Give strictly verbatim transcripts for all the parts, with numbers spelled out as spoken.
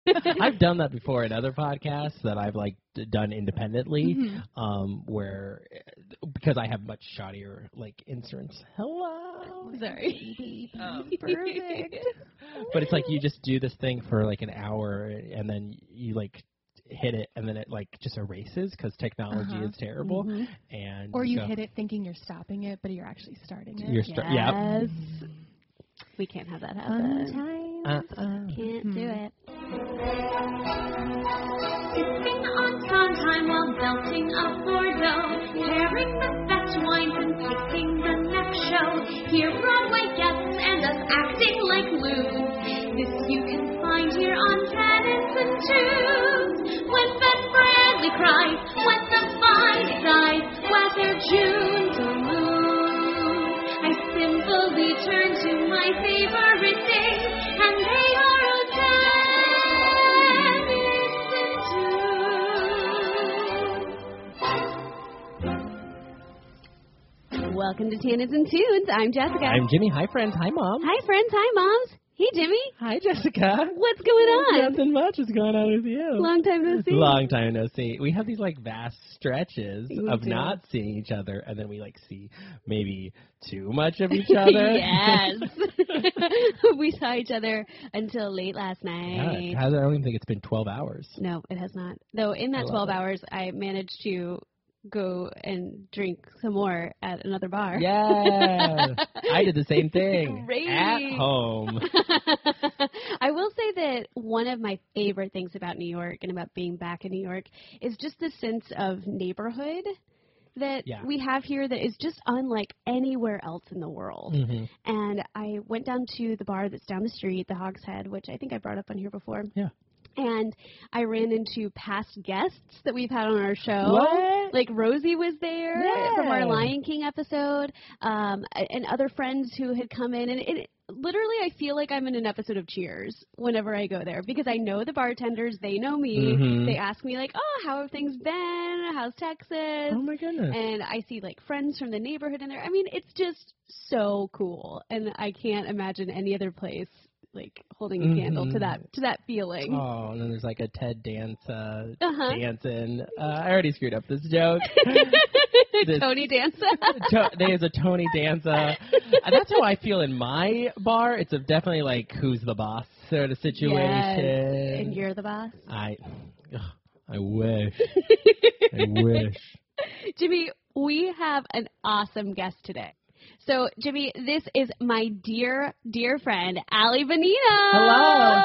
I've done that before in other podcasts that I've like d- done independently, mm-hmm. um, where because I have much shoddier like instruments. Hello, sorry, um, perfect. But it's like you just do this thing for like an hour, and then you like hit it, and then it like just erases because technology uh-huh. is terrible. Mm-hmm. And or you so hit it thinking you're stopping it, but you're actually starting it. You're sta- yes. Yep. We can't have that happen. Sometimes uh-uh. Can't hmm. do it. Sipping on Trondheim while belting a Bordeaux, pairing the best wines and picking the next show. Hear Broadway guests and us acting like loons. This you can find here on Tenants and Tunes. When Ben Bradley cries, when the vine dies, whether June's or Moon, I simply turn to my favorite things, and they are all Tenants and Tunes. Welcome to Tannins and Tunes. I'm Jessica. I'm Jimmy. Hi, friends. Hi, Mom. Hi, friends. Hi, moms. Hey, Jimmy. Hi, Jessica. What's going on? Nothing much is going on with you. Long time no see. Long time no see. We have these like vast stretches we of do. not seeing each other, and then we like see maybe too much of each other. Yes. We saw each other until late last night. Yeah, I don't even think it's been twelve hours. No, it has not. Though in that twelve it. hours, I managed to go and drink some more at another bar. Yeah. I did the same thing. Great. At home. I will say that one of my favorite things about New York and about being back in New York is just the sense of neighborhood that yeah. we have here that is just unlike anywhere else in the world. Mm-hmm. And I went down to the bar that's down the street, the Hog's Head, which I think I brought up on here before. Yeah. And I ran into past guests that we've had on our show. What? Like Rosie was there yeah. from our Lion King episode, um, and other friends who had come in. And it, literally, I feel like I'm in an episode of Cheers whenever I go there because I know the bartenders. They know me. Mm-hmm. They ask me, like, oh, how have things been? How's Texas? Oh, my goodness. And I see, like, friends from the neighborhood in there. I mean, it's just so cool. And I can't imagine any other place like holding a mm-hmm. candle to that to that feeling. Oh, and then there's like a Ted dance uh, uh-huh. dancing. Uh, I already screwed up this joke. this, Tony Danza. to, there's a Tony Danza. Uh, that's how I feel in my bar. It's a definitely like who's the boss sort of situation. Yes. And you're the boss. I, ugh, I wish. I wish. Jimmy, we have an awesome guest today. So, Jimmy, this is my dear, dear friend, Allie Bonino. Hello.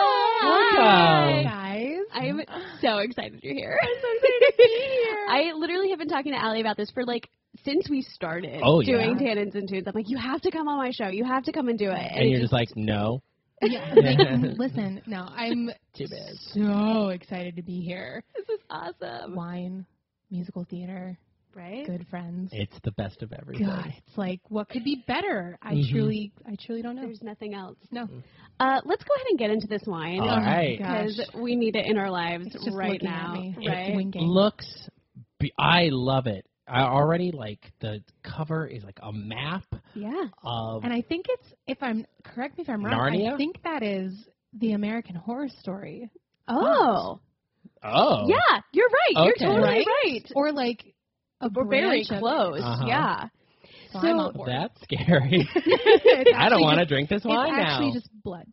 Hi, guys. I'm so excited you're here. I'm so excited to be here. I literally have been talking to Allie about this for, like, since we started oh, doing yeah? Tannins and Tunes. I'm like, you have to come on my show. You have to come and do it. And, and you're just, just like, no. Yeah, like, listen, no, I'm Too bad. so excited to be here. This is awesome. Wine, musical theater. Right? Good friends. It's the best of everything. God, it's like, what could be better? I mm-hmm. truly, I truly don't know. There's nothing else. No. Uh, let's go ahead and get into this wine. All right. Because we need it in our lives it's just right looking now. At me. Right? It's winking. It looks, be- I love it. I already, like, the cover is like a map. Yeah. Of and I think it's, if I'm, correct me if I'm wrong, Narnia? I think that is the American Horror Story. Oh. Oh. Yeah, you're right. Okay. You're totally right. right. Or like, A We're very of close, uh-huh. yeah. So, so I'm on board. That's scary. It's I don't want to just, drink this wine it's now. It's actually just blood.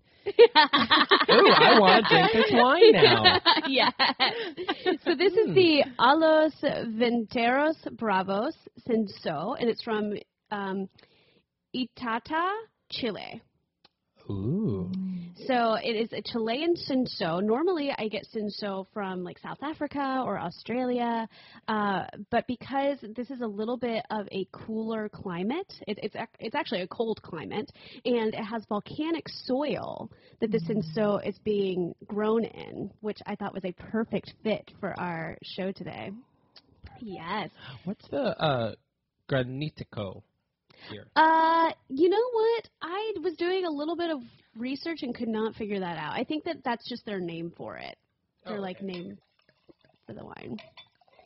Ooh, I want to drink this wine now. Yeah. So this is the Alos Venteros Bravos Cinso, and it's from um, Itata, Chile. Ooh. So it is a Chilean Cinso. Normally I get Cinso from like South Africa or Australia, uh, but because this is a little bit of a cooler climate, it, it's it's actually a cold climate, and it has volcanic soil that the Cinso is being grown in, which I thought was a perfect fit for our show today. Yes. What's the uh, Granitico? Here. Uh, you know what? I was doing a little bit of research and could not figure that out. I think that that's just their name for it. Their, oh, okay. like, name for the wine.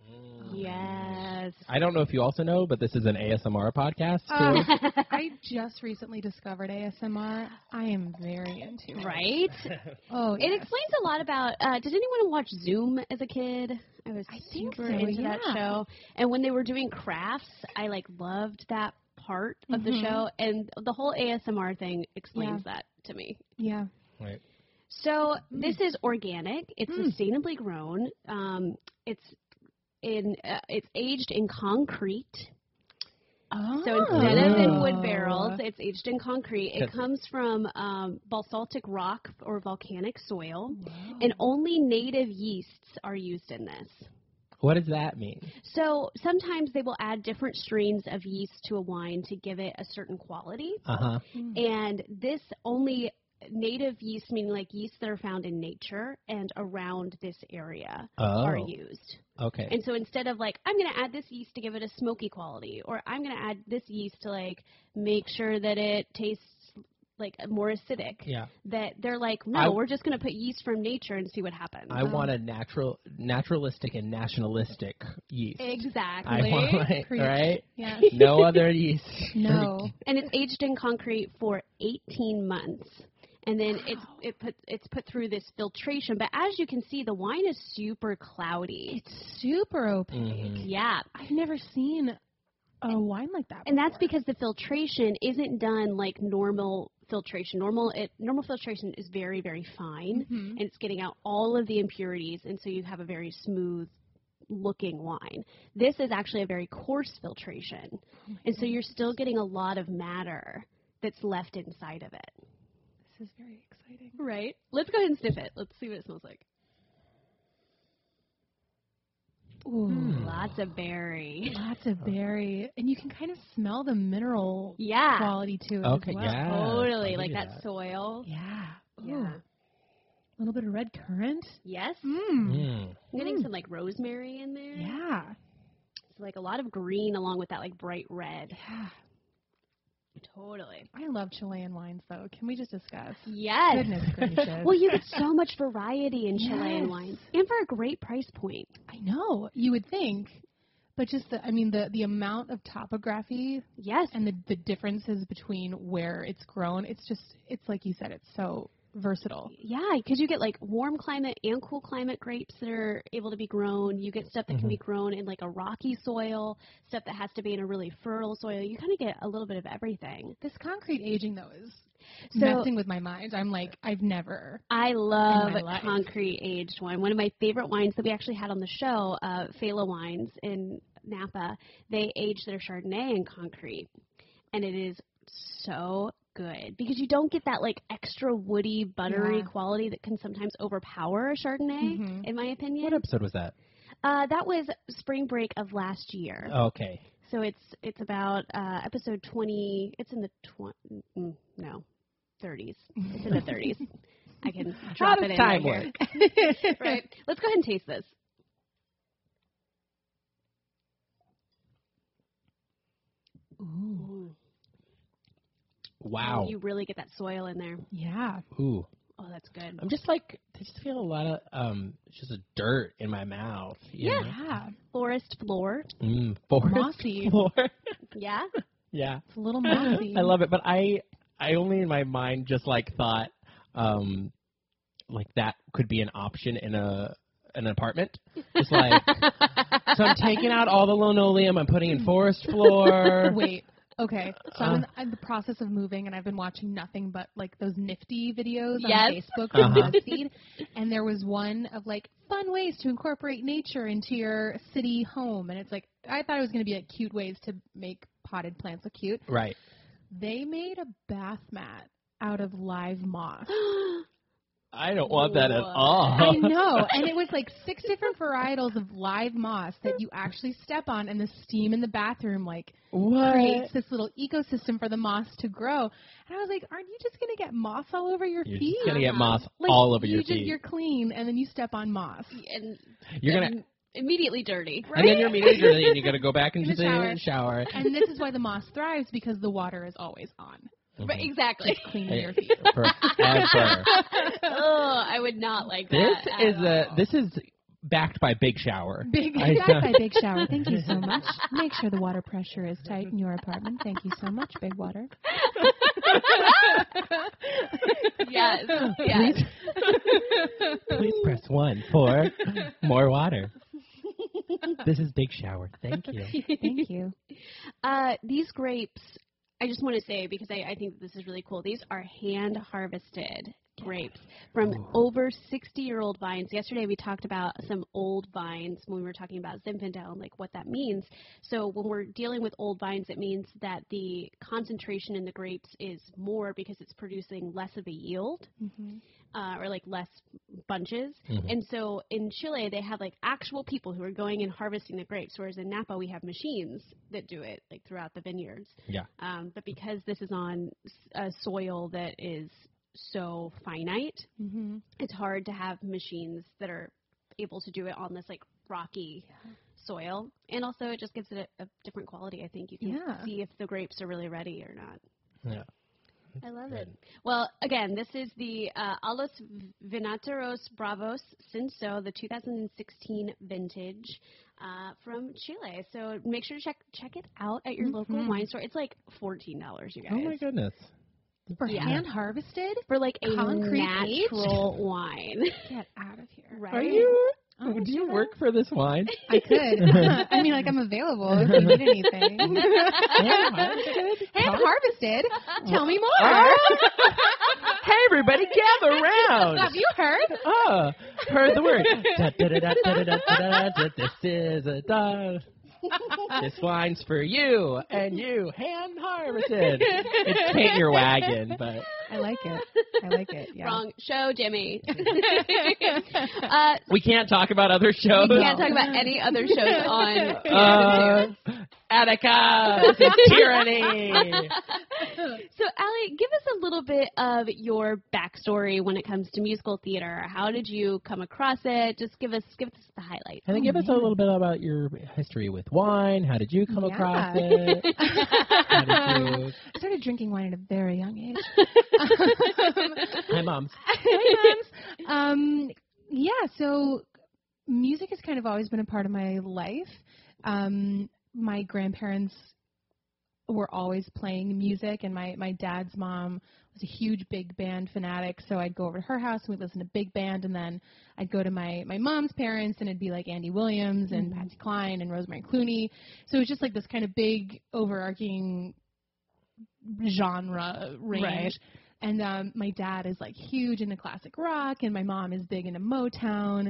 Yes. I don't know if you also know, but this is an A S M R podcast too. Uh, I just recently discovered A S M R. I am very into it. Right? Oh, It yes. explains a lot about. Uh, did anyone watch Zoom as a kid? I was I think super so, into that yeah. show. And when they were doing crafts, I like loved that part of the Mhm. show. And the whole A S M R thing explains that to me. Yeah. Right. So this is organic. It's Mm. sustainably grown. Um, it's in. Uh, it's aged in concrete. Oh. So instead of in wood Oh. barrels, it's aged in concrete. It Cause- comes from um, basaltic rock or volcanic soil, Wow. and only native yeasts are used in this. What does that mean? So sometimes they will add different strains of yeast to a wine to give it a certain quality, Uh huh. and this only native yeast, meaning like yeasts that are found in nature and around this area, Oh. are used. Okay. And so instead of like, I'm going to add this yeast to give it a smoky quality, or I'm going to add this yeast to like make sure that it tastes like more acidic, yeah. that they're like, no, I- we're just going to put yeast from nature and see what happens. I want a natural, naturalistic and nationalistic yeast. Exactly. I want my, Preach. right? Yeah. No other yeast. No. And it's aged in concrete for eighteen months. And then it's it put it's put through this filtration. But as you can see, the wine is super cloudy. It's super opaque. Mhm. Yeah. I've never seen a wine like that. And that's before. because the filtration isn't done like normal filtration. Normal it normal filtration is very, very fine, Mhm. and it's getting out all of the impurities, and so you have a very smooth looking wine. This is actually a very coarse filtration. Oh my And so you're goodness. still getting a lot of matter that's left inside of it. This is very exciting. Right. Let's go ahead and sniff it. Let's see what it smells like. Ooh. Hmm. Lots of berry. Lots of berry, and you can kind of smell the mineral Yeah. quality to it. Okay, as well. yeah. Totally. I'll Like do that, that. soil. Yeah. Yeah. Ooh. A little bit of red currant. Yes. Mmm. Mm. I'm getting Mm. some like rosemary in there. Yeah. So, like a lot of green along with that like bright red. Yeah. Totally. I love Chilean wines, though. Can we just discuss? Yes. Goodness gracious. Well, you get so much variety in Chilean Yes. wines, and for a great price point. I know. You would think. But just the, I mean, the, the amount of topography Yes. and the, the differences between where it's grown, it's just, it's like you said, it's so versatile. Yeah, because you get like warm climate and cool climate grapes that are able to be grown. You get stuff that can be grown in like a rocky soil, stuff that has to be in a really fertile soil. You kind of get a little bit of everything. This concrete aging, though, is So- messing with my mind. I'm like, I've never. I love In my life. concrete aged wine. One of my favorite wines that we actually had on the show, uh, Fela Wines in Napa, they age their Chardonnay in concrete. And it is so good because you don't get that like extra woody, buttery Yeah. quality that can sometimes overpower a Chardonnay, Mhm. in my opinion. What episode was that? Uh, that was spring break of last year. Okay. So it's it's about uh, episode twenty. It's in the twenty. Mm, no, thirties. It's in the thirties. I can drop How it does in time right work? here. Right. Let's go ahead and taste this. Ooh. Wow. You really get that soil in there. Yeah. Ooh. Oh, that's good. I'm just like, I just feel a lot of, um, just a dirt in my mouth. you Yeah. know? Yeah. Forest floor. Mm, forest Mossy. floor. Yeah. Yeah. It's a little mossy. I love it, but I, I only in my mind just like thought, um, like that could be an option in a, an apartment. Just like, so I'm taking out all the linoleum, I'm putting in forest floor. Wait. Okay. So I'm in, Uh. the, in the process of moving, and I've been watching nothing but like those nifty videos Yes. on Facebook from Uh-huh. BuzzFeed, and there was one of like fun ways to incorporate nature into your city home, and it's like I thought it was going to be like cute ways to make potted plants look cute. Right. They made a bath mat out of live moss. I don't want that at What? all. I know, and it was like six different varietals of live moss that you actually step on, and the steam in the bathroom like What? creates this little ecosystem for the moss to grow. And I was like, aren't you just going to get moss all over your You're feet? just gonna get moss Like, all over you your just, feet. You're clean, and then you step on moss. And You're gonna, and immediately dirty. and then you're immediately dirty, and you gotta go back into In the the shower. shower. And this is why the moss thrives, because the water is always on, Right, exactly. cleaning your Hey, feet. Forever. Oh, I would not like This that. is at a all. this is backed by Big Shower. Big, I- backed by Big Shower. Thank you so much. Make sure the water pressure is tight in your apartment. Thank you so much, Big Water. Yes. Yes. Please press one for more water. This is Big Shower. Thank you. Thank you. Uh, these grapes, I just want to say, because I, I think this is really cool, these are hand harvested grapes from Ooh. over sixty-year-old vines. Yesterday we talked about some old vines when we were talking about Zinfandel and like what that means. So when we're dealing with old vines, it means that the concentration in the grapes is more because it's producing less of a yield. Mm-hmm. Uh, or like less bunches. Mhm. And so in Chile, they have like actual people who are going and harvesting the grapes, whereas in Napa, we have machines that do it like throughout the vineyards. Yeah. Um, but because this is on s- a soil that is so finite, Mm-hmm. it's hard to have machines that are able to do it on this like rocky soil. And also it just gives it a, a different quality. I think you can Yeah. see if the grapes are really ready or not. Yeah. I love good. it. Well, again, this is the uh, Alos Vinateros Bravos Cinso, the two thousand sixteen vintage uh, from Chile. So make sure to check check it out at your local Mhm. wine store. It's like fourteen dollars, you guys. Oh my goodness. For Yeah. hand harvested? For like a Concrete natural wine. Get out of here. Right? Are you? Oh, do you sure. work for this wine? I could. I mean, like, I'm available if you need anything. Hand harvested? Tell me more. Ah! Hey, everybody, gather round. Have you heard? Ah, heard the word. Da, da, da, da, da, da, da, da, this is a da. This wine's for you and you, hand harvested. It's paint your wagon, but I like it. I like it. Yeah. Wrong show, Jimmy. uh, we can't talk about other shows. we can't talk about any other shows on. Uh, Attica, this is tyranny. So, Allie, give us a little bit of your backstory when it comes to musical theater. How did you come across it? Just give us give us the highlights. And then give us a little bit about your history with wine. How did you come Yeah. across it? How did you? I started drinking wine at a very young age. Hi, moms. Hi, moms. Um, yeah, so music has kind of always been a part of my life. Um, my grandparents were always playing music, and my, my dad's mom was a huge big band fanatic, so I'd go over to her house and we'd listen to big band, and then I'd go to my, my mom's parents, and it'd be like Andy Williams and Mm-hmm. Patsy Cline and Rosemary Clooney. So it was just like this kind of big overarching genre range. Right. And um, my dad is like huge into classic rock, and my mom is big into Motown.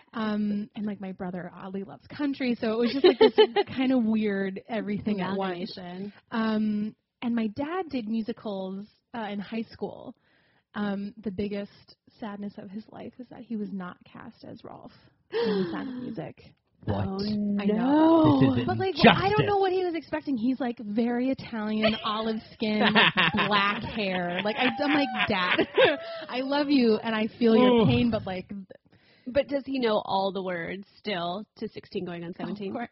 Um, and like my brother oddly loves country, so it was just like this kind of weird everything at once. Amalgamation. Um, and my dad did musicals uh, in high school. Um, the biggest sadness of his life is that he was not cast as Rolf in The Sound of Music. What? Oh, I no. know. This is But like, injustice. I don't know what he was expecting. He's like very Italian, olive skin, like, black hair. Like I, I'm like, Dad, I love you and I feel your Ooh. pain, but like, But does he know all the words still to sixteen going on seventeen? of course,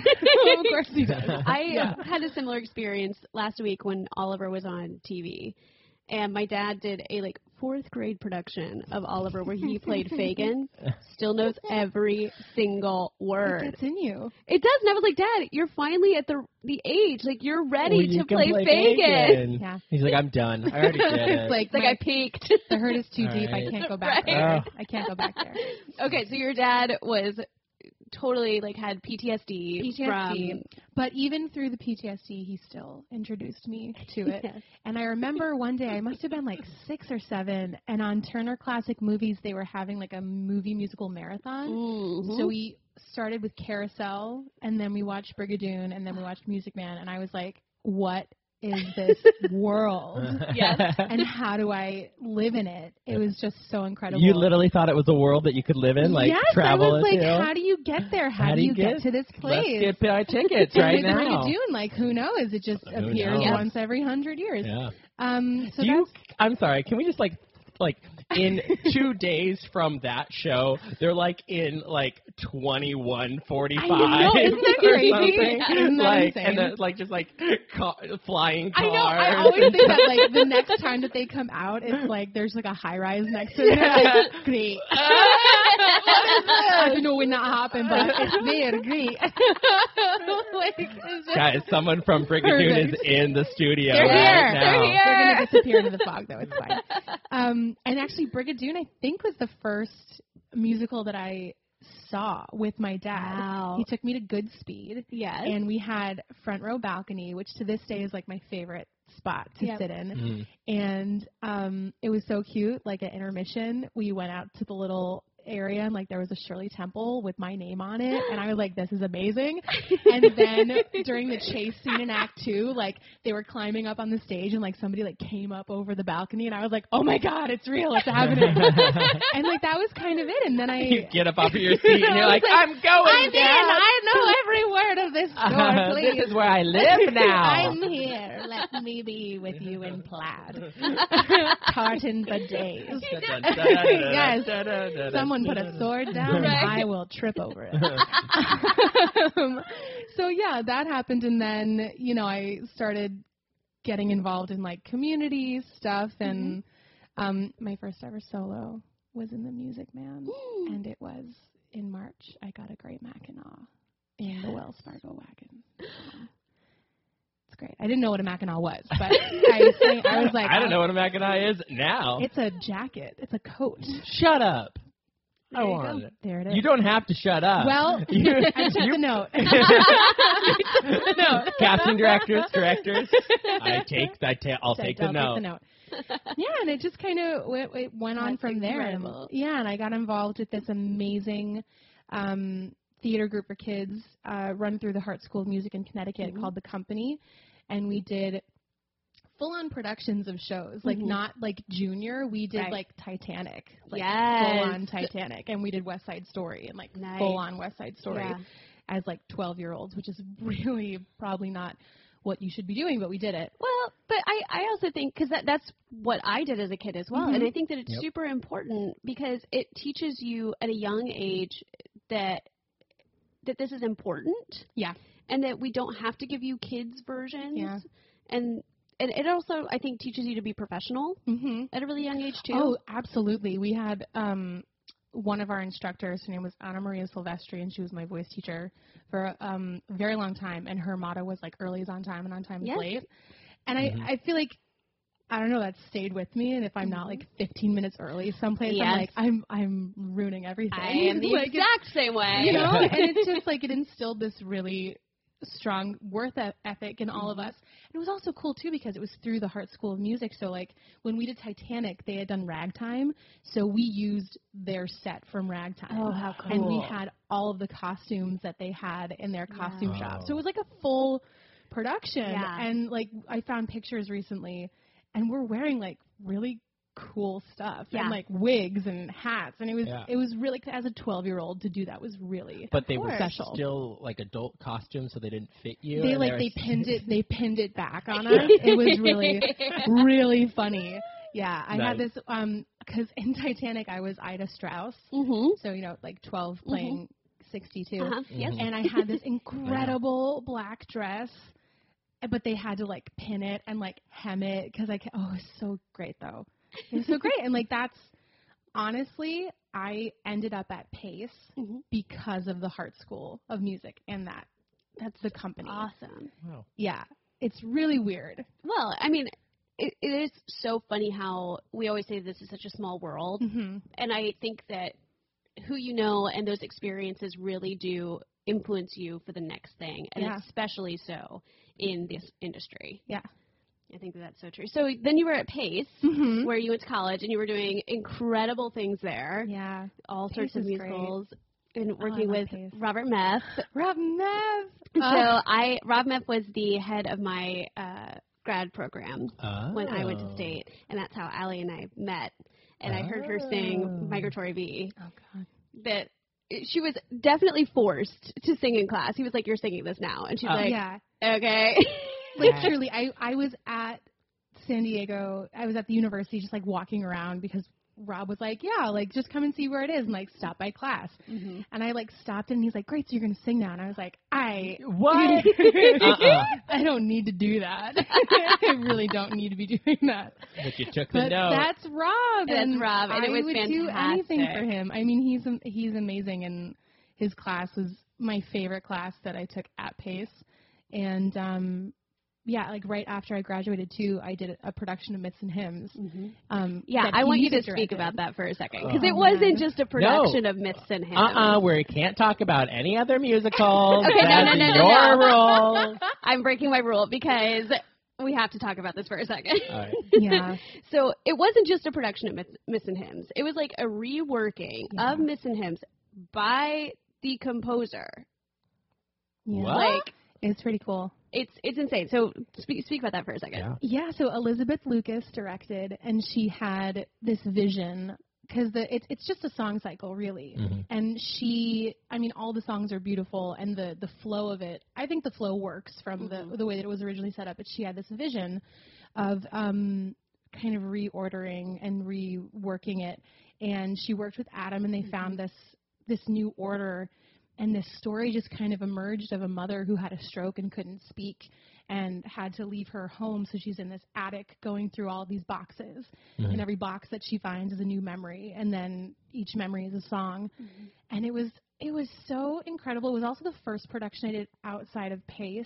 of course he does. I Yeah. had a similar experience last week when Oliver was on T V. And my dad did a like fourth grade production of Oliver where he played Fagin. Still knows every single It word. gets in you. It does. And I was like, Dad, you're finally at the the age. Like, you're ready Well, you to can play, play Fagin. Fagin. Yeah. He's like, I'm done. I already did it. It's like, It's like my- I peaked. the hurt is too All deep. right. I can't go back Right. there. Oh. I can't go back there. Okay, so your dad was totally like had P T S D, P T S D. from But even through the P T S D, he still introduced me to it. Yes. And I remember one day, I must have been like six or seven, and on Turner Classic Movies, they were having like a movie musical marathon. Mhm. So we started with Carousel, and then we watched Brigadoon, and then we watched Music Man, and I was like, what is this world? Yes. And how do I live in it? It was just so incredible. You literally thought it was a world that you could live in, like yes, travel I was like, into? how do you get there? How, How do you get, to this place? Let's get my tickets And right with now. Brigadoon, like, who knows? It just Who appears knows? once every hundred years. Yeah. Um, so Do you, that's I'm sorry. Can we just like, like in two days from that show, they're like in like twenty-one forty-five I know, isn't that or crazy? something. Isn't that like insane? and the, like just like ca- flying I cars. know. I always think that like the next time that they come out, it's like there's like a high rise next to it. Like, great. What is this? don't know when that happened, but it's there, great. Like, it's just Guys, someone from Brigadoon is Perfect. in the studio They're right here. now. They're here. They're gonna disappear into the fog, though. It's fine. Um, and actually, Brigadoon, I think, was the first musical that I saw with my dad. Wow. He took me to Goodspeed, Yes. and we had front row balcony, which to this day is like my favorite spot to Yep. sit in. Mm. And um, it was so cute. Like at intermission, we went out to the little area and like there was a Shirley Temple with my name on it, and I was like, this is amazing. And then during the chase scene in Act Two, like they were climbing up on the stage and like somebody like came up over the balcony, and I was like, oh my god, it's real, it's happening. And like that was kind of it. And then I You get up off of your seat and you're like, I'm going I'm down. in. I know every word of this story. Uh, Please. this is where I live now. I'm here. Let me be with you in plaid. Tartan for days. Yes. Someone put a sword down, Right. and I will trip over it. um, so yeah, that happened, and then you know I started getting involved in like community stuff, and um, my first ever solo was in the Music Man, and it was in March. I got a great Mackinac in the Wells Fargo wagon. Um, it's great. I didn't know what a Mackinac was, but I, sang, I was like, I don't know what a Mackinac is now. It's a jacket. It's a coat. Shut up. I There you want go. it. There it is. You don't have to shut up. Well, You- I took you- the note. no, casting directors, directors. I take, I ta- I'll Said, take the "I'll note. Take the note. Yeah, and it just kind of went, it went on That's from there. And, incredible. yeah, and I got involved with this amazing um, theater group for kids uh, run through the Hart School of Music in Connecticut Mm-hmm. called The Company, and we did full-on productions of shows, like Mhm. not like junior. We did Right. like Titanic, like Yes. full-on Titanic, and we did West Side Story and like Nice. full-on West Side Story Yeah. as like twelve-year-olds, which is really probably not what you should be doing, but we did it. Well, but I, I also think, because that, that's what I did as a kid as well, Mhm. and I think that it's Yep. super important because it teaches you at a young age that that this is important. Yeah. And that we don't have to give you kids versions. Yeah. And and it also, I think, teaches you to be professional Mm-hmm. at a really young age, too. Oh, absolutely. We had um, one of our instructors, her name was Anna Maria Silvestri, and she was my voice teacher for um, a very long time. And her motto was like, early is on time and on time is Yes. late. And Mhm. I, I feel like, I don't know, that stayed with me. And if I'm not like fifteen minutes early someplace, Yes. I'm like, I'm I'm ruining everything. I am the Like, it's- exact same way. you know, and it's just like it instilled this really strong worth e- ethic in all of us. And it was also cool too because it was through the Hart School of Music. So like when we did Titanic, they had done Ragtime, so we used their set from Ragtime. Oh, how cool. And we had all of the costumes that they had in their costume Wow. shop. So it was like a full production. Yeah. And like I found pictures recently, and we're wearing like really cool stuff Yeah. and like wigs and hats, and it was Yeah. it was really, as a twelve year old to do that was really But they were special. still like adult costumes, so they didn't fit you. They and like were- they pinned it they pinned it back on us. It was really really funny. Yeah, I had Nice. this um because in Titanic I was Ida Strauss, Mm-hmm. so you know like twelve playing sixty-two, Uh-huh. Yes. and I had this incredible black dress, but they had to like pin it and like hem it because I ca- oh it was so great though. It was so great, and like that's honestly I ended up at Pace Mhm. because of the Hart School of Music and that That's the company. awesome. Wow. Yeah, it's really weird. Well, I mean, it, it is so funny how we always say this is such a small world. Mm-hmm. And I think that who you know and those experiences really do influence you for the next thing, and Yeah. especially so in this industry. Yeah. I think that that's so true. So then you were at Pace, Mm-hmm. where you went to college, and you were doing incredible things there, Yeah. all Pace sorts of is great. musicals, and I working love with Pace. Robert Meff. Rob Nev. So Ugh. I, Rob Meff was the head of my uh, grad program Oh. when I went to state, and that's how Allie and I met. And I heard her sing Oh. Migratory V. Oh God. That she was definitely forced to sing in class. He was like, "You're singing this now," and she's Oh. like, yeah. "Okay." Like truly, I I was at San Diego. I was at the university, just like walking around because Rob was like, yeah, like just come and see where it is and like stop by class. Mm-hmm. And I like stopped and he's like, great, so you're going to sing now. And I was like, I, What? uh-uh. I don't need to do that. I really don't need to be doing that. But you took the But note. that's Rob. That's and Rob, and I it was would do anything fantastic. for him. I mean, he's am- he's amazing, and his class was my favorite class that I took at Pace. And um, yeah, like right after I graduated too, I did a production of Myths and Hymns. Mm-hmm. Um, Yeah, that I he want you to music speak directed. about that for a second, because Oh, it wasn't man. just a production of Myths and Hymns. Uh-uh, where we can't talk about any other musicals. Okay, no, That's no, no, no, your no. role. I'm breaking my rule because we have to talk about this for a second. All right. Yeah. So it wasn't just a production of Myths, Myths and Hymns. It was like a reworking Yeah. of Myths and Hymns by the composer. Yeah. What? Like, It's pretty cool. it's it's insane. So speak speak about that for a second. Yeah. Yeah, so Elizabeth Lucas directed, and she had this vision because the it's it's just a song cycle really, Mhm. and she, I mean, all the songs are beautiful, and the the flow of it, I think the flow works from Mhm. the the way that it was originally set up. But she had this vision of um kind of reordering and reworking it, and she worked with Adam, and they found this this new order. And this story just kind of emerged of a mother who had a stroke and couldn't speak and had to leave her home. So she's in this attic going through all these boxes. Mhm. And every box that she finds is a new memory. And then each memory is a song. Mm-hmm. And it was it was so incredible. It was also the first production I did outside of Pace.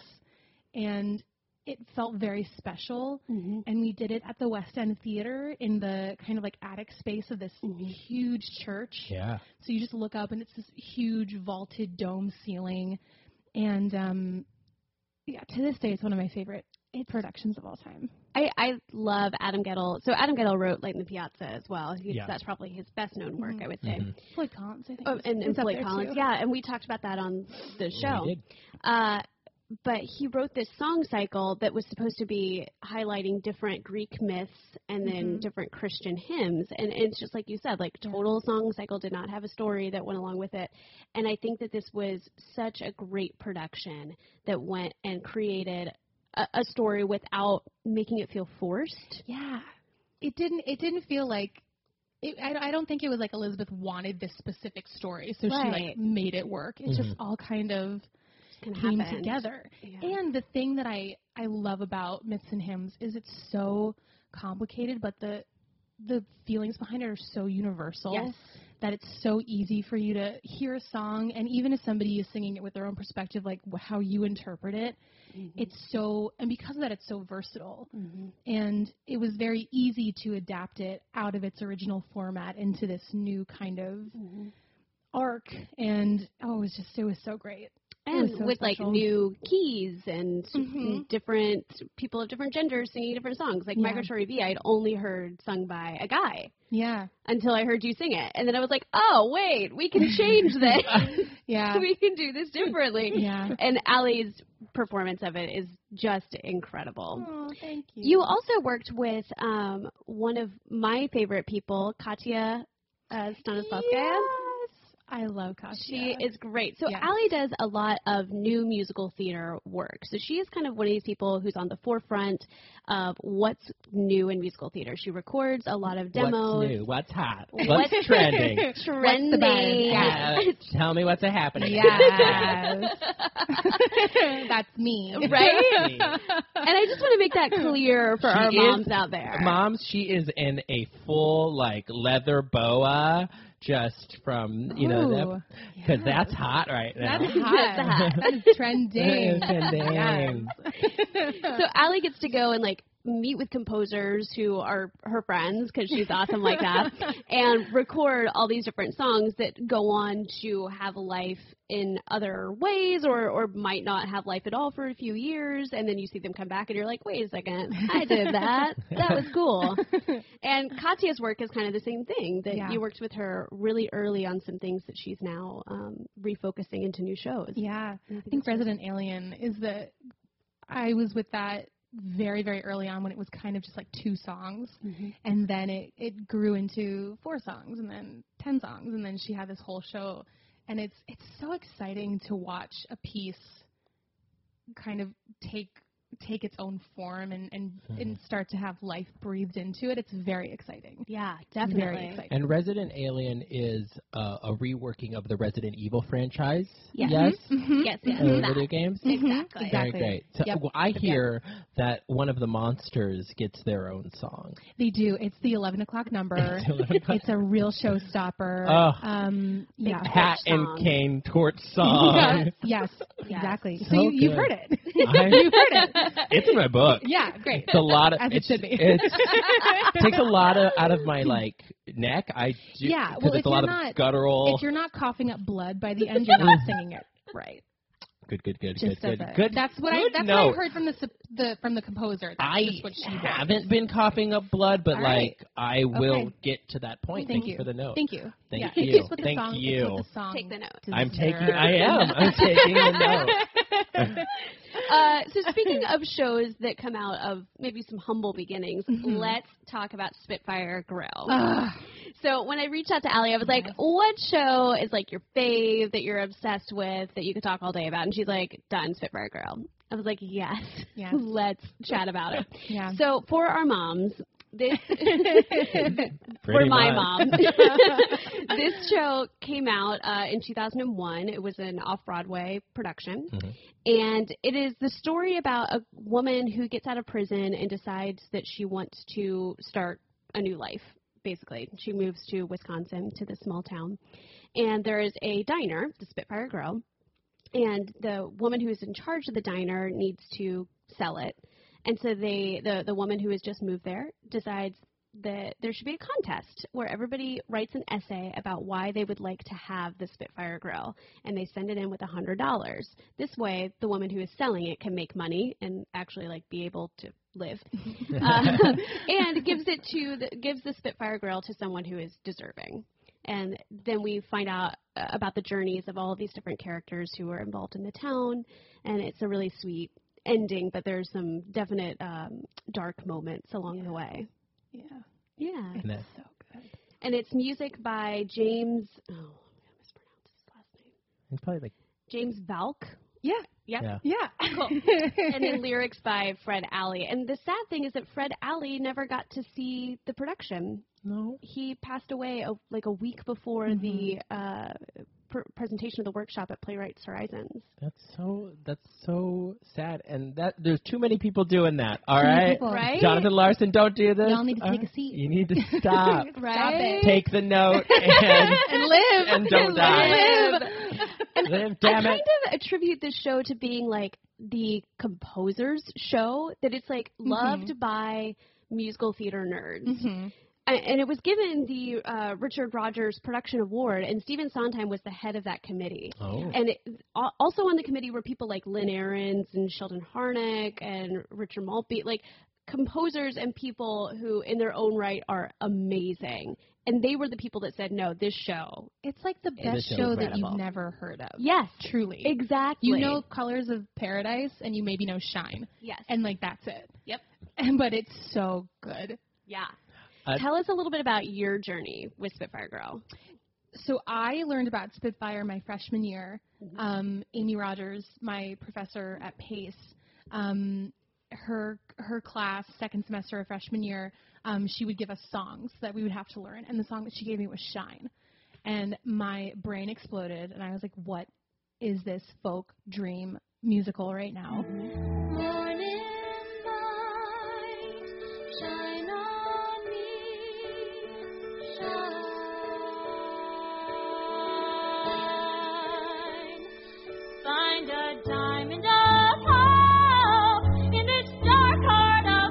And it felt very special. Mm-hmm. And we did it at the West End Theater in the kind of like attic space of this Mhm. huge church. Yeah. So you just look up and it's this huge vaulted dome ceiling. And um, yeah, to this day, it's one of my favorite productions of all time. I, I love Adam Gettle. So Adam Gettle wrote Light in the Piazza as well. He's, Yeah. That's probably his best known work, Mhm. I would say. Mhm. Floyd Collins, I think. Oh, is- and, and is up Floyd there, Collins, too. yeah, and we talked about that on the show. We did. Uh, but he wrote this song cycle that was supposed to be highlighting different Greek myths and then Mhm. different Christian hymns. And, and it's just like you said, like Yeah. total song cycle did not have a story that went along with it. And I think that this was such a great production that went and created a, a story without making it feel forced. Yeah. It didn't. It didn't feel like. It, I, I don't think it was like Elizabeth wanted this specific story, so she Right. like made it work. It just Mhm. all kind of Kind of came happened. together. Yeah. And the thing that I, I love about Myths and Hymns is it's so complicated, but the the feelings behind it are so universal Yes. that it's so easy for you to hear a song, and even if somebody is singing it with their own perspective, like wh- how you interpret it, Mm-hmm. it's so, and because of that, it's so versatile. Mm-hmm. And it was very easy to adapt it out of its original format into this new kind of Mm-hmm. arc. And oh, it was just, it was so great. It And was so with special. like new keys and s- Mhm. different people of different genders singing different songs. Like Yeah. Migratory V, I'd only heard sung by a guy Yeah. until I heard you sing it. And then I was like, oh, wait, we can change this. Yeah. We can do this differently. Yeah. And Allie's performance of it is just incredible. Oh, thank you. You also worked with um, one of my favorite people, Katya uh, Stanislavskaya. Yes. I love Katya. She is great. So Yes. Allie does a lot of new musical theater work. So she is kind of one of these people who's on the forefront of what's new in musical theater. She records a lot of demos. What's new? What's hot? What's What's trending? Trending. the buzz? Uh, tell me what's happening. Yes. That's me. Right? And I just want to make that clear for She our is- moms out there. Moms, she is in a full like leather boa, just from you know, Ooh, because yes. that's hot right now. That's That's hot. hot. That is trending. Trending. So Allie gets to go and like meet with composers who are her friends because she's awesome like that, and record all these different songs that go on to have a life in other ways, or or might not have life at all for a few years, and then you see them come back and you're like, wait a second, I did that. That was cool. And Katya's work is kind of the same thing, that Yeah. you worked with her really early on some things that she's now um, refocusing into new shows. Yeah. And I it's think really- Resident Alien is the, I was with that very, very early on when it was kind of just like two songs. Mhm. And then it, it grew into four songs and then ten songs. And then she had this whole show. And it's it's so exciting to watch a piece kind of take take its own form and and, mm-hmm. and start to have life breathed into it. It's very exciting. Yeah, definitely. Very exciting. And Resident Alien is uh, a reworking of the Resident Evil franchise. Yes. Yes. Mm-hmm. Yes. Yes. Uh, Exactly. video games. Exactly. Very Exactly. great. So, Yep. well, I hear yep. that one of the monsters gets their own song. They do. It's the eleven o'clock number. It's eleven o'clock. It's a real showstopper. Oh. Um, yeah. Hat and cane torch song. yes. Yes. Exactly. So So you, you've good. heard it. I- you've heard it. It's in my book. Yeah. Great. It's a lot of. As it it's, should be. It's, it takes a lot of out of my like neck. I do, Yeah, 'cause well, it's if a lot you're of not- guttural. If you're not coughing up blood by the end, you're not singing it right. Good, good, good, Just good, as good, a- good. That's what I. good That's note. what I heard from the sup- the from the composer. That's I just what she wrote. haven't been coughing up blood, but All like right. I will Okay. get to that point. Thank Thank you for the note. Thank you. Thank yeah. you. It's what the Thank song, you. It's what the song Take the note. I'm taking. deserves. I am. I'm taking the note. Uh, so speaking of shows that come out of maybe some humble beginnings, Mhm. let's talk about Spitfire Grill. Ugh. So when I reached out to Allie, I was like, what show is like your fave that you're obsessed with that you could talk all day about? And she's like, done, Spitfire Grill. I was like, yes, Yes. let's chat about it. Yeah. So for our moms, this for Pretty my much. mom, this show came out uh, in two thousand one. It was an off-Broadway production, Mhm. and it is the story about a woman who gets out of prison and decides that she wants to start a new life. Basically, she moves to Wisconsin, to this small town, and there is a diner, the Spitfire Grill, and the woman who is in charge of the diner needs to sell it. And so they, the, the woman who has just moved there decides that there should be a contest where everybody writes an essay about why they would like to have the Spitfire Grill, and they send it in with one hundred dollars. This way, the woman who is selling it can make money and actually like be able to live, uh, and gives it to the, gives the Spitfire Grill to someone who is deserving. And then we find out uh, about the journeys of all of these different characters who are involved in the town, and it's a really sweet ending, but there's some definite um, dark moments along Yeah. the way. Yeah. Yeah. And that- So good. And it's music by James, oh, I'm going to mispronounce his last name. It's probably like James Valk. Yeah. Yep. yeah. Yeah. Cool. And then lyrics by Fred Alley. And the sad thing is that Fred Alley never got to see the production. No. He passed away a, like a week before Mhm. the uh, pr- presentation of the workshop at Playwrights Horizons. That's so. That's so sad. And that there's too many people doing that. All Too many right. people. Right? Jonathan Larson, don't do this. Y'all need to All take a right? seat. You need to stop. Right? Take the note and And live. and don't And die. live. Live, damn I it. kind of attribute this show to being like the composer's show, that it's like loved by musical theater nerds. Mhm. I- And it was given the uh, Richard Rogers Production Award, and Stephen Sondheim was the head of that committee. Oh. And it, al- also on the committee were people like Lynn Ahrens and Sheldon Harnick and Richard Maltby, like composers and people who in their own right are amazing. And they were the people that said, no, this show. It's like the Yeah, best this show show's that incredible. you've never heard of. Yes, Truly. exactly. You know Colors of Paradise, and you maybe know Shine, Yes. and like that's it. Yep. And but it's so good. Yeah. Uh, Tell us a little bit about your journey with Spitfire Girl. So I learned about Spitfire my freshman year. Um, Amy Rogers, my professor at Pace, um, her her class second semester of freshman year, um, she would give us songs that we would have to learn, and the song that she gave me was Shine, and my brain exploded, and I was like, what is this folk dream musical right now? Morning light, shine on me, shine. Find a diamond of hope in this dark heart of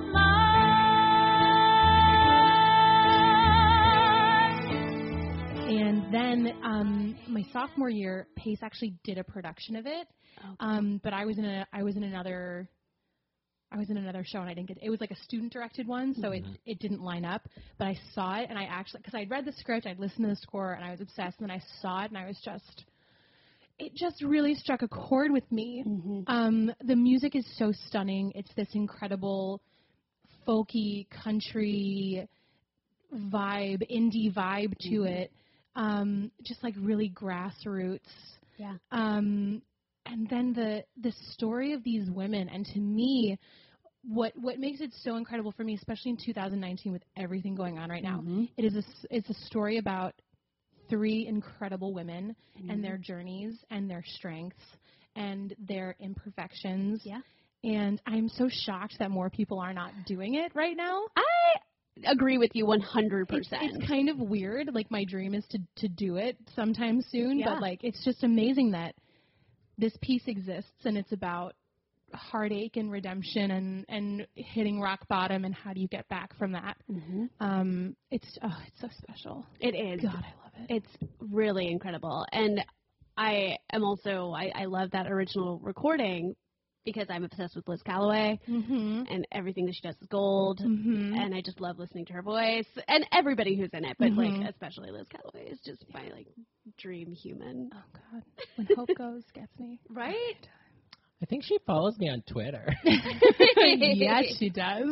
mine. And then um, my sophomore year, Pace actually did a production of it. Um, but I was in a I was in another I was in another show and I didn't get it. was like a student directed one, so it it didn't line up. But I saw it and I actually because I'd read the script, I'd listened to the score, and I was obsessed. And then I saw it and I was just it just really struck a chord with me. Mm-hmm. Um, the music is so stunning. It's this incredible folky country vibe, indie vibe to Mhm. it. Um, just like really grassroots. Yeah. Um, and then the the story of these women, and to me, what what makes it so incredible for me, especially in two thousand nineteen with everything going on right now, Mm-hmm. it is a, s- it's a story about three incredible women Mm-hmm. and their journeys and their strengths and their imperfections. Yeah. And I'm so shocked that more people are not doing it right now. I agree with you one hundred It's, percent. it's kind of weird. Like, my dream is to, to do it sometime soon. Yeah. But, like, it's just amazing that this piece exists, and it's about heartache and redemption and, and hitting rock bottom and how do you get back from that. Mm-hmm. Um, it's, oh, it's so special. It is. God, I love it. It's really incredible. And I am also, I, I love that original recording because I'm obsessed with Liz Calloway, Mm-hmm. and everything that she does is gold. Mm-hmm. And I just love listening to her voice and everybody who's in it, but Mhm. like especially Liz Calloway is just my like dream human. Oh, God. When hope goes, gets me. Right? I think she follows me on Twitter. Yes, she does.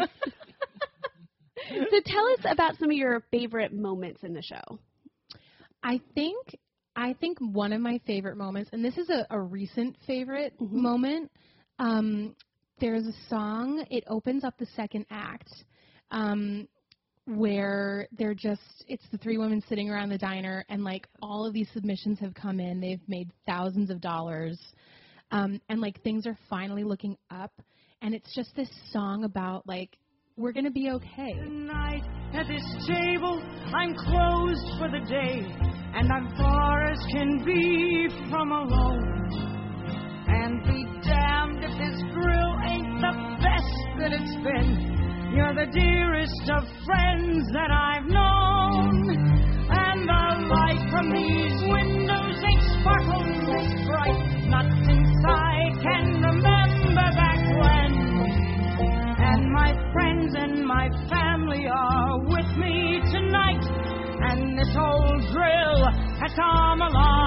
So tell us about some of your favorite moments in the show. I think I think one of my favorite moments, and this is a, a recent favorite Mhm. moment, um, there's a song, it opens up the second act, um, where they're just, it's the three women sitting around the diner, and, like, all of these submissions have come in. They've made thousands of dollars, um, and, like, things are finally looking up, and it's just this song about, like, we're going to be okay. Tonight at this table, I'm closed for the day, and I'm far as can be from alone. And be damned if this grill ain't the best that it's been. You're the dearest of friends that I've known. And the light from these windows ain't sparkled this bright, not since I can remember back when. And my friends and my family are with me tonight, and this old grill has come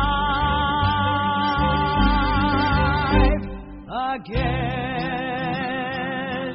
alive again.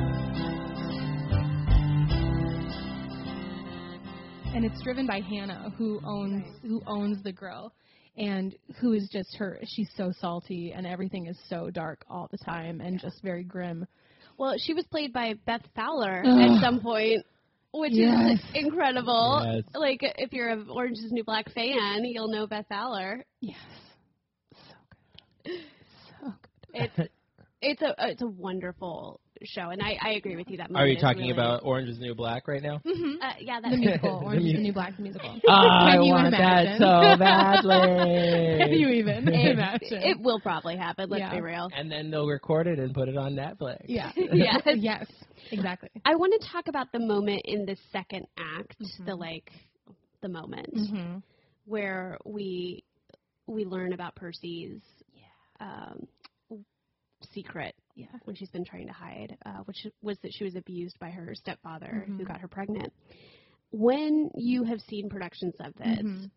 And it's driven by Hannah, who owns who owns the grill, and who is just her. She's so salty, and everything is so dark all the time, and just very grim. Well, she was played by Beth Fowler Ugh. at some point, which Yes. is incredible. Yes. Like, if you're an Orange is the New Black fan, you'll know Beth Fowler. Yes, so good, so good. It's it's a it's a wonderful show, and I, I agree with you. That Are moment you is talking really- about Orange is the New Black right now? Mm-hmm. Uh, yeah, The that's musical, The Orange is mu- the New Black, the musical. I Can you want that imagine? so badly. Can you even it, imagine? it will probably happen. Let's Yeah. be real. And then they'll record it and put it on Netflix. Yeah. Yes. Yes. Exactly. I want to talk about the moment in the second act, Mhm. the like the moment Mm-hmm. where we we learn about Percy's um, secret Yeah. when she's been trying to hide, uh, which was that she was abused by her stepfather who Mhm. got her pregnant. When you have seen productions of this, Mhm.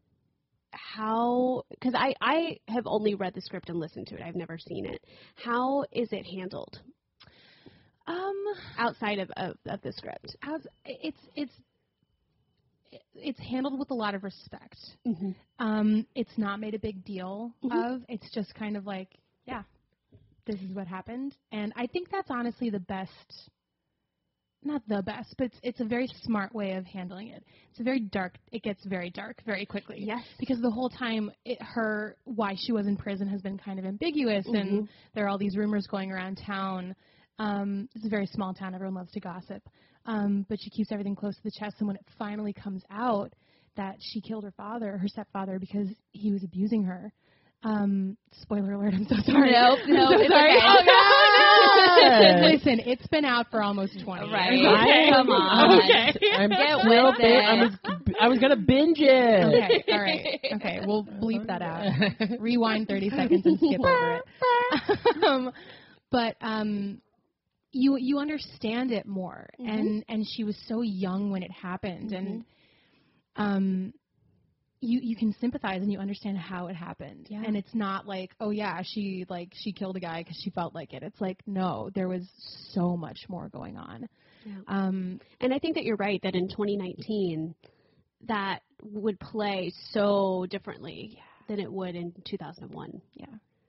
how, because I, I have only read the script and listened to it, I've never seen it. How is it handled Um. outside of, of, of the script? As it's it's it's handled with a lot of respect. Mm-hmm. Um, it's not made a big deal Mhm. of. It's just kind of like, yeah, this is what happened. And I think that's honestly the best, not the best, but it's, it's a very smart way of handling it. It's a very dark, it gets very dark very quickly. Yes. Because the whole time, it, her, why she was in prison has been kind of ambiguous, Mhm. and there are all these rumors going around town. Um, it's a very small town. Everyone loves to gossip. Um, but she keeps everything close to the chest, and when it finally comes out that she killed her father, her stepfather, because he was abusing her. Um, spoiler alert, I'm so sorry. Nope, I'm nope, so it's sorry. okay. Oh, no! Listen, it's been out for almost twenty Right. years. Okay. Come on. Okay. I'm Get still with bi- it. I was I was gonna binge it. Okay, all right. Okay, we'll bleep that out. Rewind thirty seconds and skip over it. um, but um, you you understand it more, Mhm. and and she was so young when it happened, and um, you you can sympathize and you understand how it happened, Yeah. and it's not like, oh yeah, she like she killed a guy because she felt like it. It's like, no, there was so much more going on. Yeah. Um, And I think that you're right that in twenty nineteen that would play so differently than it would in two thousand one. yeah.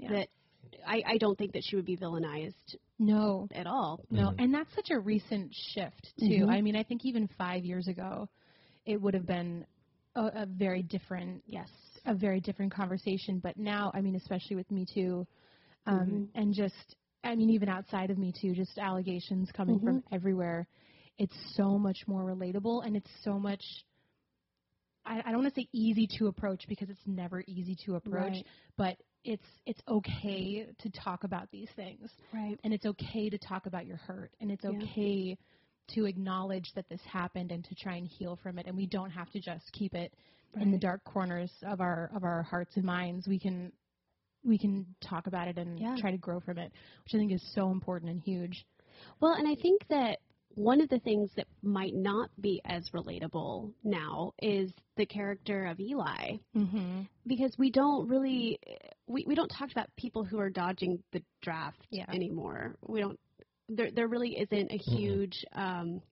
Yeah. that I, I don't think that she would be villainized No, at all. no, Mhm. and that's such a recent shift too. Mhm. I mean, I think even five years ago, it would have been a, a very different, Yes. a very different conversation. But now, I mean, especially with Me Too, um, Mhm. and just, I mean, even outside of Me Too, just allegations coming Mhm. from everywhere. It's so much more relatable, and it's so much. I, I don't want to say easy to approach because it's never easy to approach, Right. but it's it's okay to talk about these things. Right. And it's okay to talk about your hurt, and it's Yeah. okay to acknowledge that this happened and to try and heal from it. And we don't have to just keep it in the Right. dark corners of our of our hearts and minds. We can we can talk about it and Yeah. try to grow from it, which I think is so important and huge. Well, and I think that one of the things that might not be as relatable now is the character of Eli, Mm-hmm. because we don't really we, we don't talk about people who are dodging the draft Yeah. anymore. We don't. There there really isn't a huge um,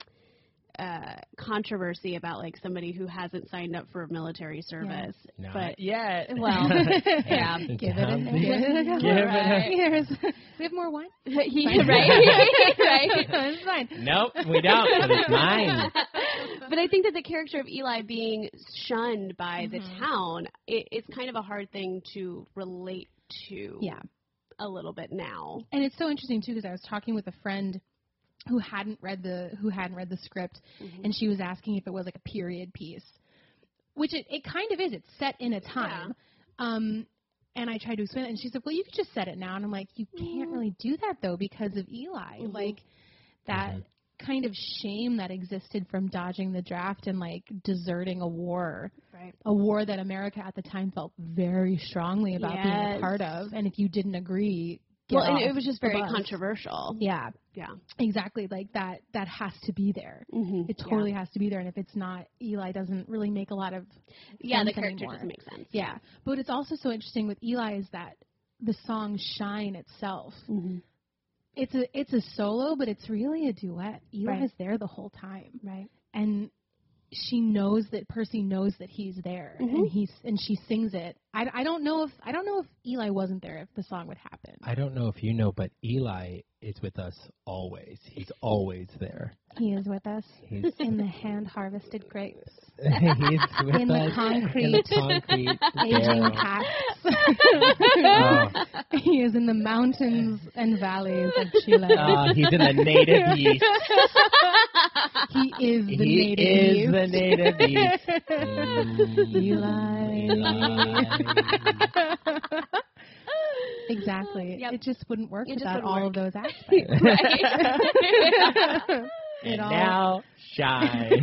uh, controversy about like somebody who hasn't signed up for military service, Not but yet. well, yeah. Give it a, Down give the- it a go. Give it a- Right. Here's, we have more wine? He, right, right. It's fine. Nope, we don't. But it's mine. But I think that the character of Eli being shunned by the Mhm. town, it, it's kind of a hard thing to relate to Yeah. a little bit now. And it's so interesting too because I was talking with a friend who hadn't read the who hadn't read the script, Mhm. and she was asking if it was like a period piece, which it, it kind of is. It's set in a time. Um, and I tried to explain it, and she said, "Well, you could just set it now." And I'm like, "You can't really do that though because of Eli. Mhm. Like that Mhm. kind of shame that existed from dodging the draft and like deserting a war." Right. A war that America at the time felt very strongly about being a Yes. part of, and if you didn't agree, get Well, and off it was just the very bus. controversial. Yeah, Yeah. exactly. Like that. That has to be there. Mm-hmm. It totally has to be there. And if it's not, Eli doesn't really make a lot of Yeah, the sense character anymore. doesn't make sense. Yeah, but it's also so interesting with Eli is that the song "Shine" itself. Mm-hmm. It's a it's a solo, but it's really a duet. Eli's Right. there the whole time, Right. and she knows that Percy knows that he's there, Mhm. and he's and she sings it. I, I don't know if I don't know if Eli wasn't there if the song would happen. I don't know if you know, but Eli is with us always. He's always there. He is with us He's in the hand harvested grapes, he's with in the us concrete, in the concrete aging barrel. casks. Oh. He is in the mountains and valleys of Chile. Uh, he's in the native yeast. He is the he native is yeast. the native yeast. Mm, Eli. Eli. Exactly. Yep. It just wouldn't work It just without wouldn't all work. of those aspects. Right. And all- now, shine.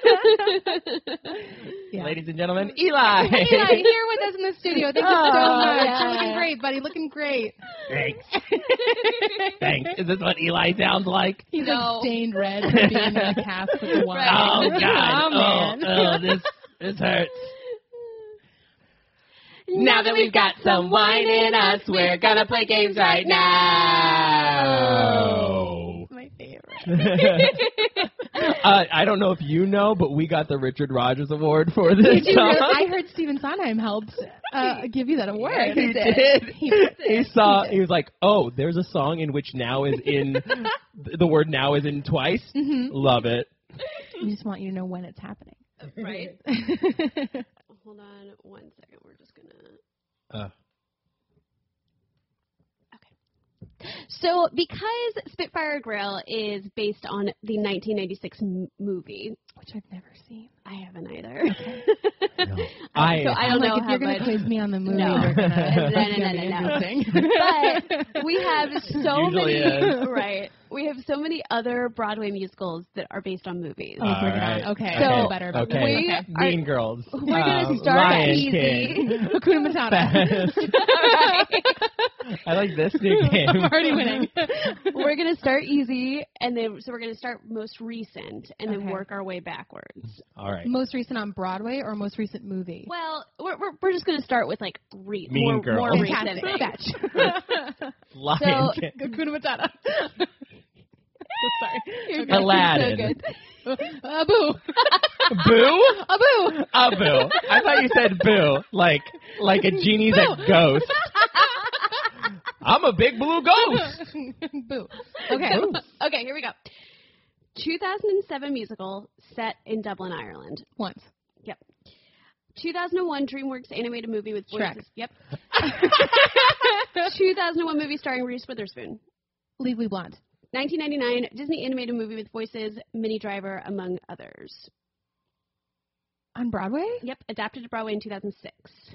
Yeah. Ladies and gentlemen, Eli. Eli, here with us in the studio. Thank you so Oh, much. yeah. You're looking great, buddy. Looking great. Thanks. Thanks. Is this what Eli sounds like? He's No. like stained red from being in the cast with the wine. Oh, God. Oh, man. Oh, oh, this, this hurts. Now that we've got some wine in us, we're gonna play games right now. My favorite. uh, I don't know if you know, but we got the Richard Rogers Award for this Did you song. really? I heard Stephen Sondheim helped uh, give you that award. Yeah, he did. He did. He saw. He was like, "Oh, there's a song in which now is in the word now is in twice. Mhm. Love it." We just want you to know when it's happening. Right. Hold on one second. We're just gonna. Uh, So, because Spitfire Grill is based on the nineteen ninety-six m- movie, Which I've never seen. I haven't either. no. I, so I I'm don't like, know if how you're going much. to quiz me on the movie, No. we're gonna, No, no, it's no, gonna be no, no. interesting. But we have so Usually many. is. Right. We have so many other Broadway musicals that are based on movies. Oh, bring it Alright. on. Okay, So, I feel better about okay. this. we Okay. are- Mean Girls. We're gonna um, start Lion easy. King. Hakuna Matata. I like this new game. I'm already winning. We're gonna start easy, and then so we're gonna start most recent, and then Okay. work our way backwards. All right. Most recent on Broadway or most recent movie? Well, we're we're, we're just gonna start with like re- Mean more Girls. more recent Fantastic. things. Fetch. Lion So- King. Hakuna Matata. Sorry. You're Okay. Aladdin. So good. Abu. Boo? Abu. A boo. I thought you said boo, like like a genie's a ghost. I'm a big blue ghost. Boo. Okay. Okay, here we go. two thousand seven musical set in Dublin, Ireland. Once. Yep. two thousand one DreamWorks animated movie with voices. Shrek. Yep. two thousand one movie starring Reese Witherspoon. Legally Blonde. nineteen ninety-nine Disney animated movie with voices, Minnie Driver, among others. On Broadway? Yep, adapted to Broadway in two thousand six.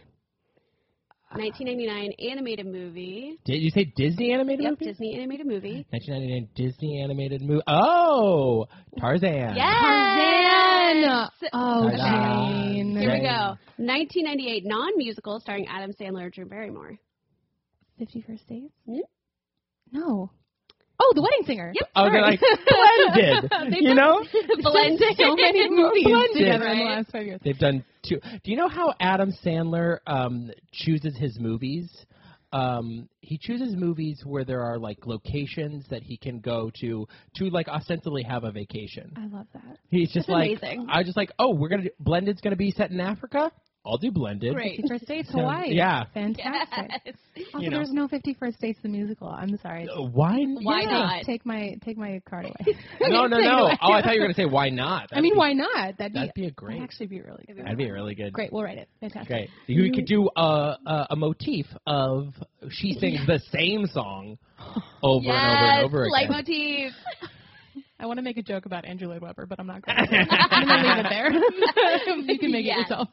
nineteen ninety-nine animated movie. Did you say Disney animated Yep, movie? Disney animated movie. nineteen ninety-nine Disney animated movie. Oh, Tarzan. Yes! Tarzan! Oh, Tarzan. Jane. Here we Jane. go. nineteen ninety-eight non-musical starring Adam Sandler and Drew Barrymore. fifty-first Dates? Hmm? No. Oh, The Wedding Singer. Yep. Oh, they're sorry. like blended. You know? Blended. So many movies Blended. together in the Right. last five years. They've done two. Do you know how Adam Sandler um, chooses his movies? Um, he chooses movies where there are like locations that he can go to to like ostensibly have a vacation. I love that. He's just That's like, amazing. I just like, oh, we're gonna do, Blended's gonna be set in Africa. I'll do Blended. Great. fifty-first Dates, So, Hawaii. yeah. Fantastic. Yes. Also, You know. there's no fifty-first Dates the musical. I'm sorry. Uh, Why? Why yeah. not? Take my take my card away. No, no, Take it no. away. Oh, I thought you were gonna say why not. I mean, That'd why not? That'd be, That'd be a great. That'd actually be really good. That'd be really good. Great, we'll write it. Fantastic. Great. You could do a, a a motif of she sings the same song over Yes, and over and over again. leitmotif. I want to make a joke about Andrew Lloyd Webber, but I'm not going to. I'm going to leave it there. You can make Yes. it yourself.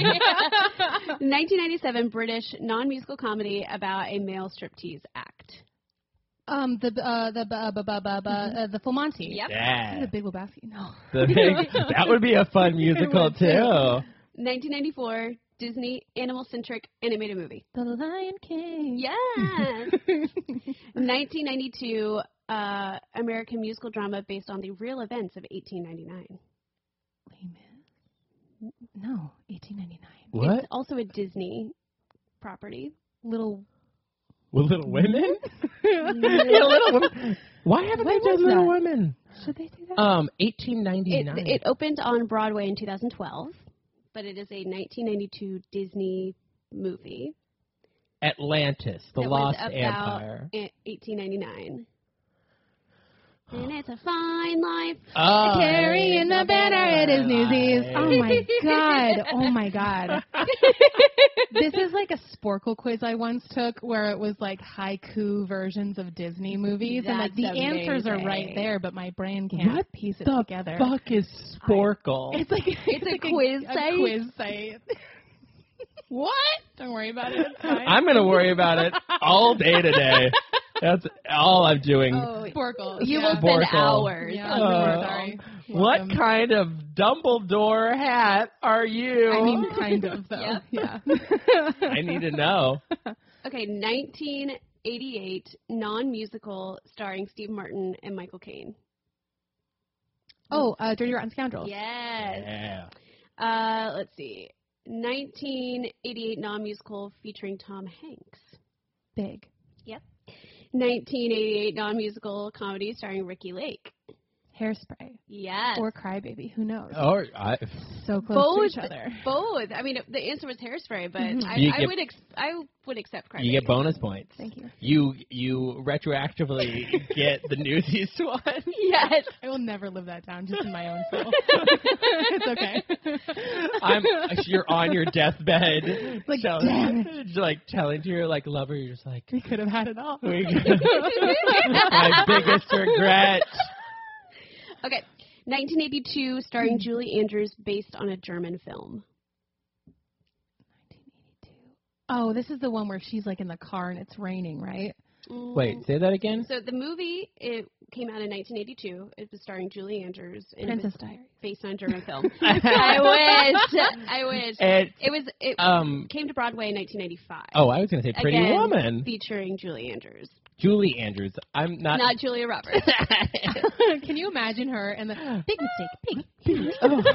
nineteen ninety-seven British non-musical comedy about a male striptease act. Um, the uh, the uh, bu- bu- bu- bu- uh, the Full Monty. Yep. Yeah. The Big Lebowski. No. The big, that would be a fun musical would, too. too. nineteen ninety-four Disney animal-centric animated movie. The Lion King. Yes. nineteen ninety-two uh, American musical drama based on the real events of eighteen ninety-nine. Les Mis. No, eighteen ninety-nine. What? It's also a Disney property. Little. With Little Women? Yeah, Little Women. Why haven't When they done was Little that? Women? Should they do that? Um, eighteen It, ninety-nine. it opened on Broadway in two thousand twelve, but it is a nineteen ninety-two Disney movie. Atlantis, The that Lost was about Empire. a- eighteen ninety-nine. And it's a fine life. Oh, Carrying the banner, it is Newsies. Oh my god! Oh my god! This is like a Sporkle quiz I once took, where it was like haiku versions of Disney movies, and like the That's answers are right amazing. there, but my brain can't What piece it the together. fuck is Sporkle? It's like it's, a like quiz a, site? A quiz site. What? Don't worry about it. It's fine. I'm gonna worry about it all day today. That's all I'm doing. Oh, Sporkle. you yeah. will spend Sporkle. hours. Yeah, on Uh, Sporkle. sorry. What Welcome. kind of Dumbledore hat are you? I mean, kind of though. Yep. Yeah. I need to know. Okay, nineteen eighty-eight non-musical starring Steve Martin and Michael Caine. Oh, uh, Dirty Rotten Scoundrels. Yes. Yeah. Uh, let's see. nineteen eighty-eight non-musical featuring Tom Hanks. Big. Yep. nineteen eighty-eight non-musical comedy starring Ricky Lake. Hairspray. Yes. Or Crybaby. Who knows? Or I, So close both. to each other. Both. I mean, the answer was Hairspray, but Mhm. I, You I get- would ex- I would accept Crybaby. you get bonus points. Thank you. You you retroactively get the Newsies one. Yes. I will never live that down, just in my own soul. It's okay. I'm you're on your deathbed, Like, telling, damn like telling to your like lover, you're just like We could have had it all. we- my biggest regret. Okay. nineteen eighty-two starring Julie Andrews based on a German film. nineteen eighty-two. Oh, this is the one where she's like in the car and it's raining, right? Mm. Wait, say that again. So the movie, it came out in nineteen eighty-two. It was starring Julie Andrews. And it Princess was Diaries. based on a German film. I wish. I wish. It It was. It um came to Broadway in nineteen eighty-five. oh, I was gonna say Pretty Again, Woman. featuring Julie Andrews, Julie Andrews. I'm not. not Julia Roberts. Can you imagine her and the big mistake? Big.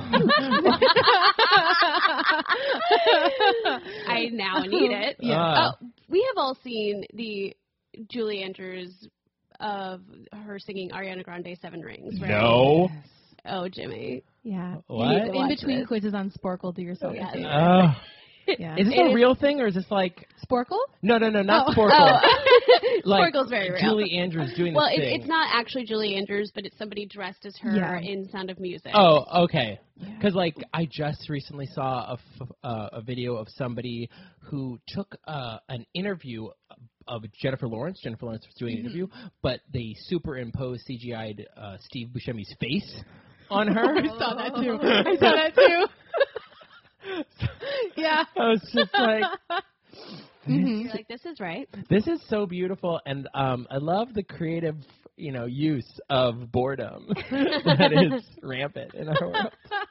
I now need it. Yeah. Oh, we have all seen the Julie Andrews of her singing Ariana Grande Seven Rings, right? No. Oh, Jimmy. Yeah. What? In, in Watch between this. quizzes on Sporkle, do yourself Yes. a favor. Oh. Yeah. Is this It a is- real thing or is this like Sporkle? No, no, no, not Oh. Sporkle. Oh. Like Sporkle's very real. Julie Andrews doing Well, this it, thing. it's not actually Julie Andrews, but it's somebody dressed as her Yeah. in Sound of Music. Oh, okay. Yeah. Because like I just recently saw a, f- uh, a video of somebody who took uh, an interview of Jennifer Lawrence. Jennifer Lawrence was doing an interview, but they superimposed C G I'd uh, Steve Buscemi's face on her. I saw that too. I saw that too. Yeah. I was just like, Mhm. You're like, this is right. this is so beautiful, and um, I love the creative, you know, use of boredom that is rampant in our world.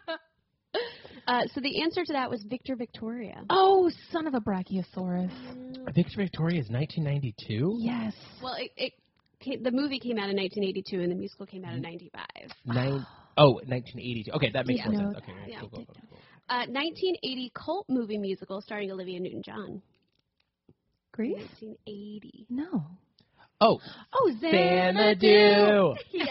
Uh, so the answer to that was Victor Victoria. Oh, son of a Brachiosaurus. Victor Victoria is nineteen ninety-two. Yes. Well, it, it came, the movie came out in nineteen eighty-two, and the musical came out in ninety-five. Nine, oh, nineteen eighty-two. Okay, that makes Yeah. more No, sense. Okay, right, yeah. cool, cool, cool, cool. Uh, nineteen eighty cult movie musical starring Olivia Newton-John. Grease? nineteen eighty. No. Oh, Oh, Xanadu. Yes.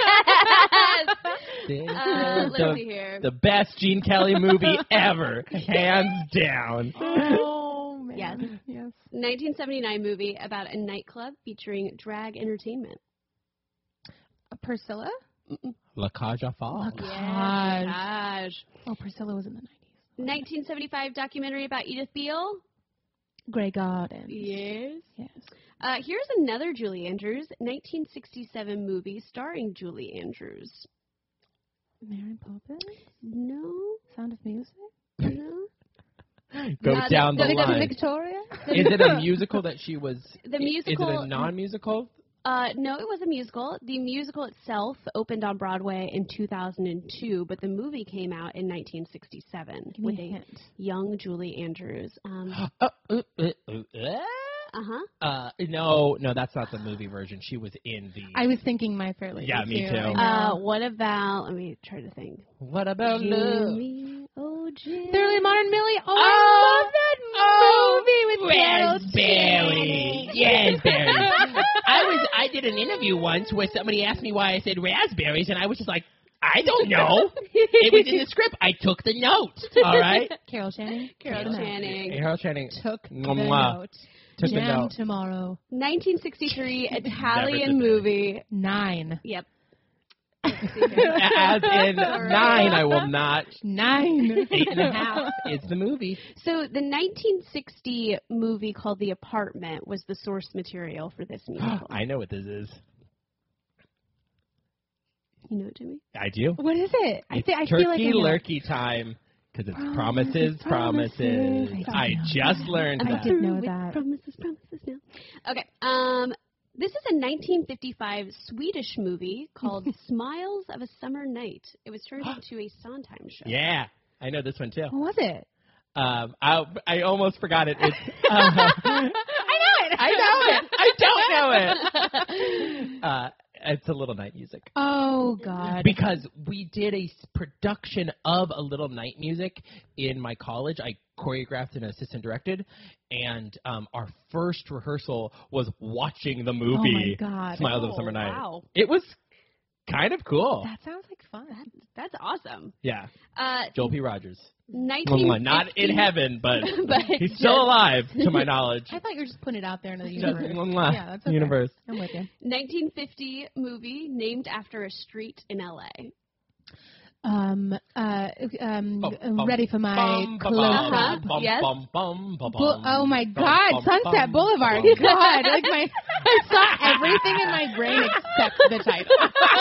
Xanadu. Uh, let's the, see here. the best Gene Kelly movie ever, hands down. Oh, man. Yes. Yes. nineteen seventy-nine movie about a nightclub featuring drag entertainment. Uh, Priscilla? La Cage aux Folles. Gosh. Gosh. Oh, Priscilla was in the nineties. nineteen seventy-five documentary about Edith Beale. Grey Gardens. Yes. Yes. Uh, here's another Julie Andrews, nineteen sixty-seven movie starring Julie Andrews. Mary Poppins? No, Sound of Music? no. Go Uh, down the- the, the- the line. Victoria? Is it a musical that she was? The i- musical- Is it a non-musical? Uh, no, it was a musical. The musical itself opened on Broadway in two thousand two, but the movie came out in nineteen sixty-seven Give with me a a hint. young Julie Andrews. Um, Uh, uh, uh, uh, uh-huh. uh, no, no, that's not the movie version. She was in the. I was thinking My Fair Lady. Yeah, me too. I Uh, know. what about, let me try to think. What about love? Jimmy, oh, Jimmy. Thoroughly Modern Millie. Oh, Oh, I love that oh, movie with Carol Raspberry. Channing. Raspberry. I was. I did an interview once where somebody asked me why I said raspberries, and I was just like, I don't know. It was in the script. I took the note. All right. Carol Channing. Carol Took the note. Channing. Harold Channing Took the Mwah. note. took the Jam note. tomorrow. nineteen sixty-three Italian Never did. movie. Nine. Yep. As in nine, I will not. Nine. Eight and a half. It's the movie. So the nineteen sixty movie called The Apartment was the source material for this musical. I know what this is. You know, Jimmy? I do. What is it? I, It's th- I turkey feel like I know. lurkey time because it's promises, Promises, promises. promises. I I know just that. learned I that. did know With that. Promises, promises now. Okay. Um, this is a nineteen fifty-five Swedish movie called Smiles of a Summer Night. It was turned into a Sondheim show. Yeah, I know this one too. What was it? Um, I I almost forgot it. It's, uh, I know it. I know it. I don't know it. Uh, it's a Little Night Music. Oh God. Because we did a s- production of A Little Night Music in my college. I choreographed and assistant directed, and um, our first rehearsal was watching the movie Oh my God. Smiles of a Oh, Summer Night. wow. It was kind of cool. That sounds like fun. That's awesome. Yeah, Uh, Joel P. Rogers. nineteen fifty Not in heaven, but, But he's still just- alive, to my knowledge. I thought you were just putting it out there into the Just universe. mwah, Yeah, that's okay. universe. I'm with you. nineteen fifty movie named after a street in L A. Um, uh, um, Bum, um, bum, ready for my bum, bum, close bum, up. Uh-huh. bum, Yes. bum, bum, bum, Bu- oh my bum, God, bum, Sunset bum, Boulevard. bum. God, like my, I saw everything in my brain except the title.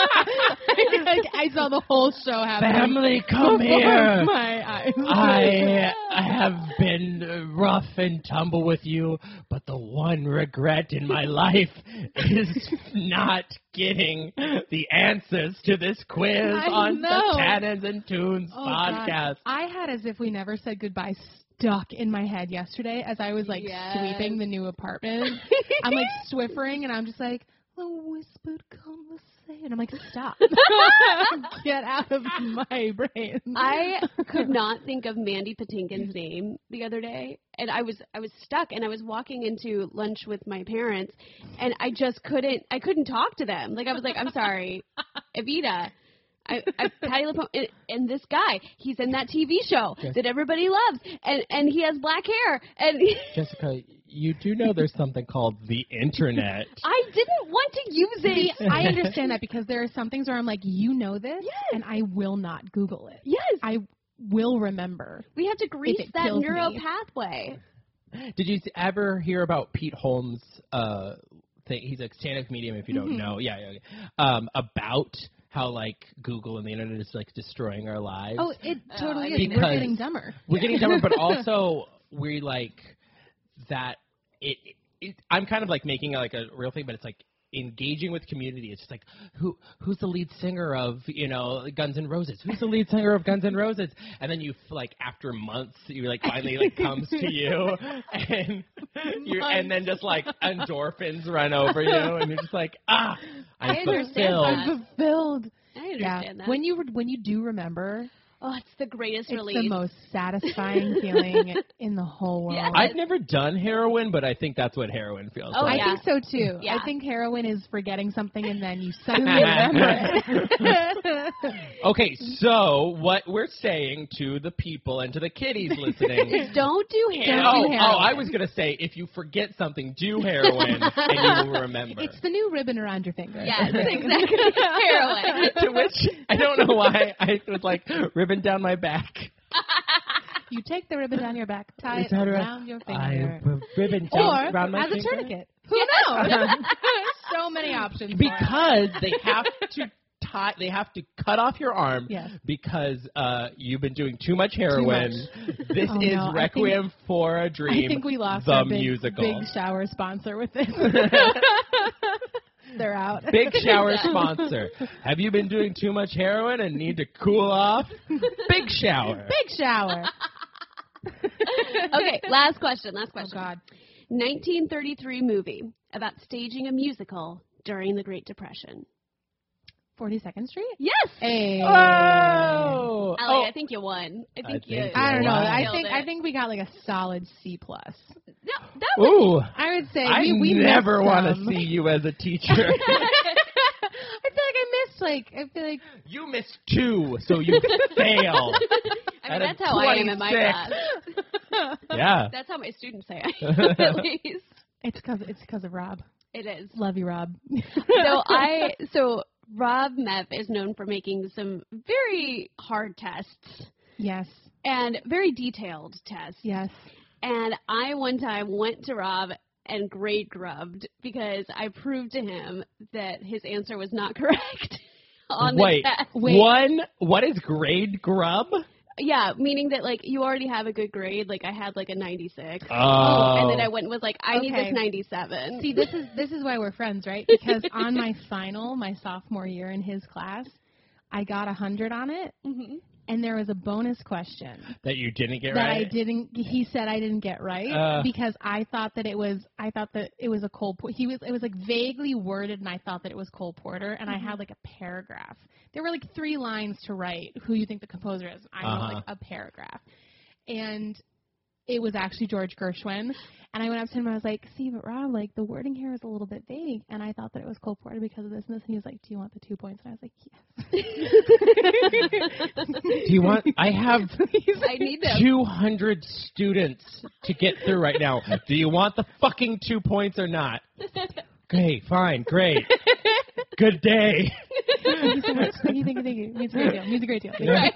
Like, I saw the whole show happening. Family, come before here. My eyes. I I have been rough and tumble with you, but the one regret in my life is not getting the answers to this quiz I on know. the Cannons and Tunes Oh, God. podcast. I had As If We Never Said Goodbye stuck in my head yesterday as I was like Yes. sweeping the new apartment. I'm like Swiffering and I'm just like, a whispered conversation. And I'm like, stop. Get out of my brain. I could not think of Mandy Patinkin's name the other day, and I was I was stuck, and I was walking into lunch with my parents, and I just couldn't I couldn't talk to them. Like I was like, I'm sorry, Evita, I, I Patty LuPone and, and this guy, he's in that T V show Yes. that everybody loves, and and he has black hair, and Jessica, you do know there's something called the internet. I didn't want to use See, it. I understand that because there are some things where I'm like, you know this, Yes. and I will not Google it. Yes, I will remember. we have to grease it that kills neuro me. pathway. Did you ever hear about Pete Holmes' uh, thing? He's a stand-up comedian, if you don't Mhm. know. Yeah, yeah, yeah. Um, about how, like, Google and the internet is, like, destroying our lives. Oh, it Oh, totally I is. mean, We're because- getting dumber. We're getting dumber, but also we, like, that it, it – I'm kind of, like, making, like, a real thing, but it's, like, engaging with community. It's just like, who who's the lead singer of, you know, Guns N' Roses? Who's the lead singer of Guns N' Roses? And then you, like, after months, you, like, finally, like, comes to you, and you and then just, like, endorphins run over you, and you're just like, ah, I'm I understand fulfilled. that. I'm fulfilled. I Yeah. understand that. When you re- when you do remember, oh, it's the greatest it's relief. the most satisfying feeling in the whole world. Yes. I've never done heroin, but I think that's what heroin feels Oh, like. I yeah. think so too. Yeah. I think heroin is forgetting something and then you suddenly remember it. Okay, so what we're saying to the people and to the kiddies listening. Don't do heroin. oh, do oh, heroin. I was going to say, if you forget something, do heroin, and you will remember. It's the new ribbon around your finger. Yes, exactly. Heroin. To which, I don't know why, I was like, ribbon down my back. You take the ribbon down your back, tie it Is that right? around your I finger. put ribbon Or down around my as a finger. tourniquet. Who knows? So many options. for it. Because they have to tie, they have to cut off your arm Yes. because uh, you've been doing too much heroin. This Oh, is no, I Requiem for a Dream, I think we lost the our big, musical. big shower sponsor with this. They're out. Big shower sponsor. Have you been doing too much heroin and need to cool off? Big shower. Big shower. Okay, last question. Last Oh question. God. nineteen thirty-three movie about staging a musical during the Great Depression. forty-second Street? Yes. Hey. Oh, Allie, I think you won. I think I you. think I don't know. Wow. I nailed think it. I think we got like a solid C plus. No, that was. Ooh, I would say I we, we never missed want to some. see you as a teacher. I feel like I missed like I feel like You missed two, so you fail. I mean, Out of that's how I am in my twenty-six. class. Yeah. That's how my students say I am, at least. it's because it's because of Rob. It is. Love you, Rob. So I so Rob Meff is known for making some very hard tests Yes. and very detailed tests. Yes. And I one time went to Rob and grade grubbed because I proved to him that his answer was not correct on Wait, the test. Wait. one, what is grade grub? Yeah, meaning that like you already have a good grade. Like I had like a ninety-six. Oh. And then I went and was like, I need Okay. this ninety-seven. See, this is this is why we're friends, right? Because on my final, my sophomore year in his class, I got a hundred on it, hmm and there was a bonus question That you didn't get that right? I didn't. He said I didn't get right Uh. because I thought that it was. I thought that it was a Cole. Por- He was. It was like vaguely worded, and I thought that it was Cole Porter, and Mm-hmm. I had like a paragraph. There were like three lines to write. Who you think the composer is? I Uh-huh. wrote like a paragraph, and it was actually George Gershwin. And I went up to him and I was like, see, but Rob, like, the wording here is a little bit vague. And I thought that it was Cole Porter because of this and this. And he was like, do you want the two points? And I was like, yes. Do you want, I have I need them. two hundred students to get through right now. Do you want the fucking two points or not? Okay, fine, great. Good day. Thank you so much. Thank you, thank you, thank you. Means a great deal. Means a great deal. Right.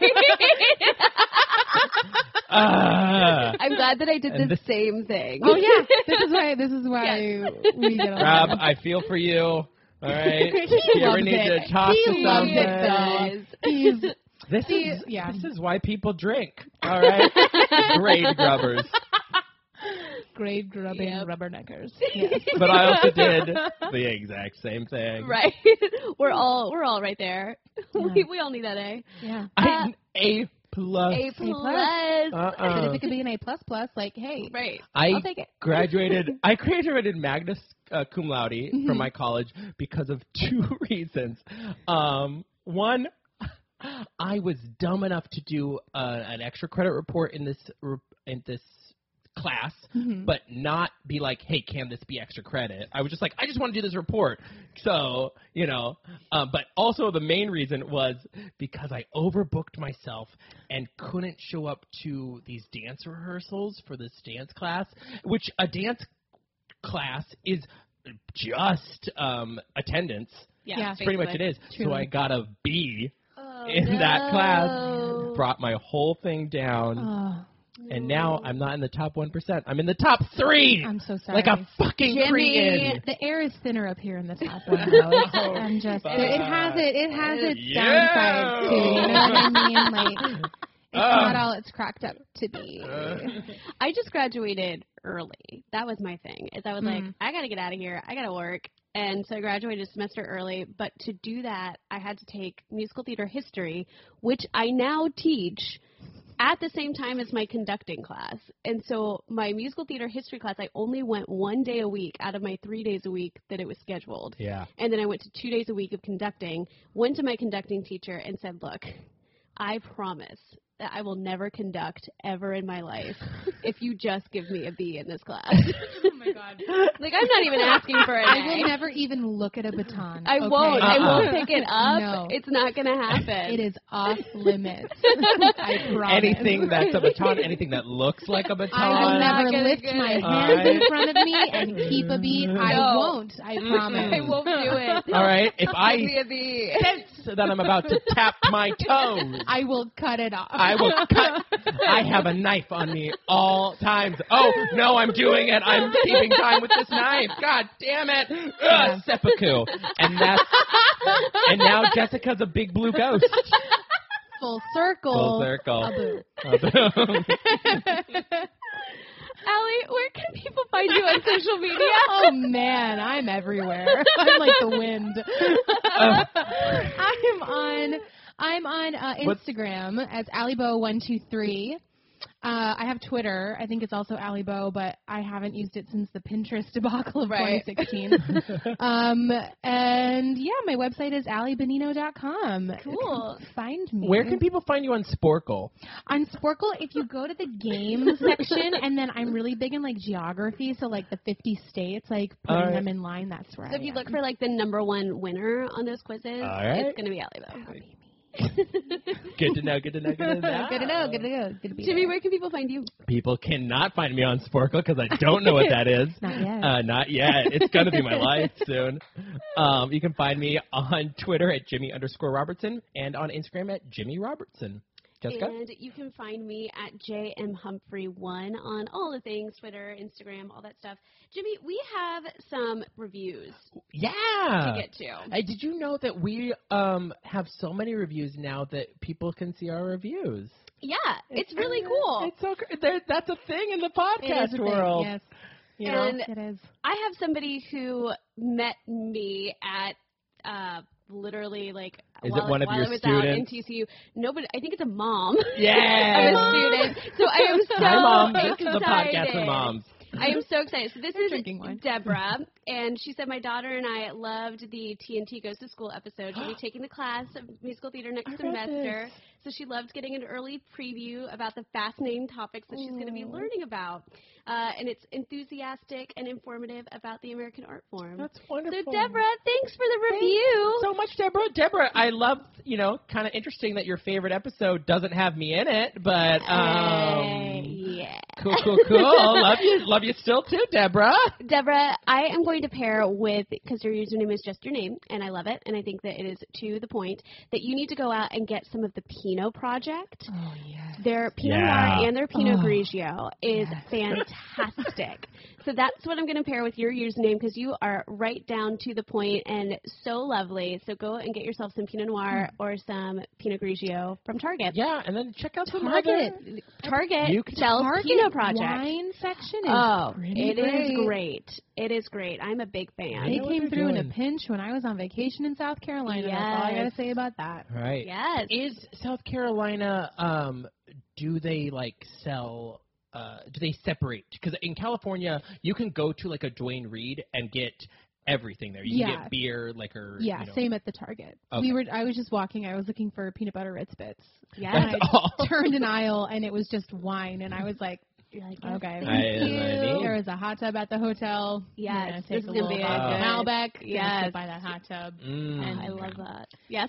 Uh, I'm glad that I did And the this- same thing. Oh, yeah. This is why, this is why Yes. we get along. Rob, I feel for you. All right. He If you ever loves need it. to talk He to loves somebody. it, though. He's This See, is yeah. This is why people drink. All right. Grade grubbers. grade grubbing Yep. rubberneckers. Yes. But I also did the exact same thing. Right. we're all we're all right there. Yeah. We we all need that A. Yeah. I, A plus. A plus. plus. But Uh-uh. if it could be an A plus plus, like, hey, Right. I I'll take it. graduated. I graduated magna uh, cum laude Mhm. from my college because of two reasons. Um, one, I was dumb enough to do uh, an extra credit report in this re- in this class, Mhm. but not be like, hey, can this be extra credit? I was just like, I just want to do this report. So, you know, um, but also the main reason was because I overbooked myself and couldn't show up to these dance rehearsals for this dance class, which a dance class is just um, attendance. Yeah, Yeah. That's pretty much it is. Truly. So I got a B Oh, in no. that class, brought my whole thing down. Oh, And now I'm not in the top one percent. I'm in the top three. I'm so sorry. Like a fucking Jimmy. cretin. The air is thinner up here in the top one. Though. Oh, I'm just. fuck. It, it has it. It has its Yeah. downsides too. You know what I mean? Like it's Uh. not all it's cracked up to be. Uh, I just graduated early. That was my thing. Is I was like, Mm. I got to get out of here. I got to work. And so I graduated a semester early. But to do that, I had to take musical theater history, which I now teach at the same time as my conducting class. And so my musical theater history class, I only went one day a week out of my three days a week that it was scheduled. yeah. And then I went to two days a week of conducting, went to my conducting teacher and said, look, I promise that I will never conduct ever in my life if you just give me a B in this class. Oh my god. Like, I'm not even asking for an I A. will never even look at a baton. I okay? won't. I Uh-uh. won't pick it up. No. It's not going to happen. It is off limits. I promise. Anything that's a baton, anything that looks like a baton. I will not never gonna lift get my it. hands I- in front of me and keep a beat. I No. won't. I promise. I won't do it. All right. If Give I me a B. sense that I'm about to tap my toes, I will cut it off. I will cut. I have a knife on me all times. Oh, no, I'm doing it. I'm keeping time with this knife. God damn it. Ugh, seppuku. And that's, and now Jessica's a big blue ghost. Full circle. Full circle. A boo. A boom. Allie, where can people find you on social media? Oh man, I'm everywhere. I'm like the wind. I'm on. I'm on uh, What's- Instagram as Alibo one two three. Uh, I have Twitter. I think it's also Alibo, but I haven't used it since the Pinterest debacle of Right. twenty sixteen. um, and yeah, my website is ali benino dot com. Cool. Find me. Where can people find you on Sporkle? On Sporkle, if you go to the games section, and then I'm really big in like geography, so like the fifty states, like putting All right. them in line. That's where. So I if you am. look for like the number one winner on those quizzes, All right. it's going to be Allie. Good to know, good to know, good to know. good to know, good to know, good to be Jimmy, there. where can people find you? People cannot find me on Sporkle because I don't know what that is. Not yet. Uh, not yet. It's going to be my life soon. Um, you can find me on Twitter at Jimmy underscore Robertson and on Instagram at Jimmy Robertson. Jessica? And you can find me at J M Humphrey one on all the things, Twitter, Instagram, all that stuff. Jimmy, we have some reviews Yeah. to get to. Uh, did you know that we um, have so many reviews now that people can see our reviews? Yeah, it's really cool. It's so cr- there, that's a thing in the It podcast is a thing, world. yes, You know? And it is. I have somebody who met me at uh, literally like Is while, it one of while your I was out in students? T C U. Nobody, I think it's a mom. Yeah. of a student. So I am so Hi, Mom. This excited. is the podcast for moms. I am so excited. So this We're is drinking wine. Deborah, and she said my daughter and I loved the T N T Goes to School episode. She'll be taking the class of musical theater next I read semester. So she loved getting an early preview about the fascinating topics that she's going to be learning about. Uh, and it's enthusiastic and informative about the American art form. That's So wonderful. Deborah, thanks for the review. so much, Deborah. Deborah, I love, you know, kind of interesting that your favorite episode doesn't have me in it, but um, Uh, yeah. cool, cool, cool. love you, love you still too, Deborah. Deborah, I am going to pair with, because your username is just your name, and I love it, and I think that it is to the point, that you need to go out and get some of the Pinot Project. Oh yes. Their Pinot Yeah. Noir and their Pinot Oh, Grigio is yes. fantastic. So that's what I'm going to pair with your username, because you are right down to the point and so lovely. So go and get yourself some Pinot Noir or some Pinot Grigio from Target. Yeah, and then check out some Target. other. Target You can- sells Target Pinot Project. wine section is Oh, pretty it is great. great. It is great. I'm a big They fan. know what came they're through in doing. a pinch when I was on vacation in South Carolina. That's all I Yes. gotta say about that. Right. Yes. Is South Carolina? Um, do they like sell? Uh, do they separate? Because in California, you can go to like a Duane Reade and get everything there. You can Yeah. get beer, liquor. Yeah, you know. same at the Target. Okay. We were. I was just walking. I was looking for peanut butter Ritz Bits. Yes. And That's I all. turned an aisle and it was just wine, and I was like, You're like, yes, Okay. thank I- you. I mean- There is a hot tub at the hotel. Yes, We're gonna this take is a gonna little be a uh, good- Malbec. Gonna Yes. sit by that hot tub. Mm. I love that. Yes.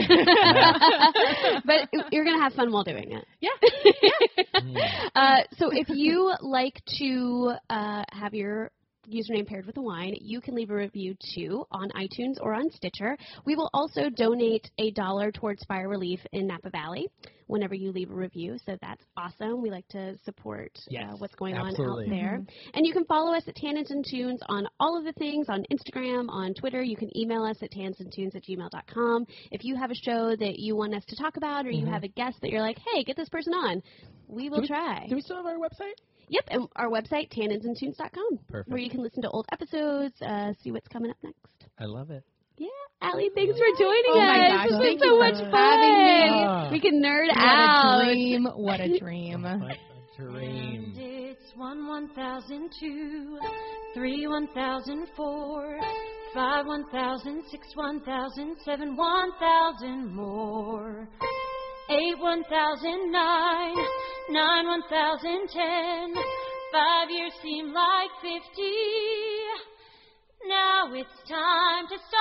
But you're going to have fun while doing it. Yeah. Uh, so if you like to uh, have your username paired with the wine, you can leave a review too on iTunes or on Stitcher. We will also donate a dollar towards fire relief in Napa Valley whenever you leave a review, so that's awesome. We like to support Yes, uh, what's going absolutely. on out there. And you can follow us at Tannins and Tunes on all of the things, on Instagram, on Twitter. You can email us at tanninsandtunes at gmail dot com. If you have a show that you want us to talk about or you Mhm. have a guest that you're like, hey, get this person on, we will Do we- try. Do we still have our website? Yep, and our website, tannins and tunes dot com, Perfect. where you can listen to old episodes, uh, see what's coming up next. I love it. Yeah, Allie, thanks for joining Oh us. my gosh, This was thank so you much for fun. having me. We can nerd What out. a dream. What a dream. What a dream. And it's one one thousand two, three one thousand four, five one thousand, six one thousand, seven one thousand more. Eight one thousand nine, nine one thousand ten. Five years seem like fifty. Now it's time to start.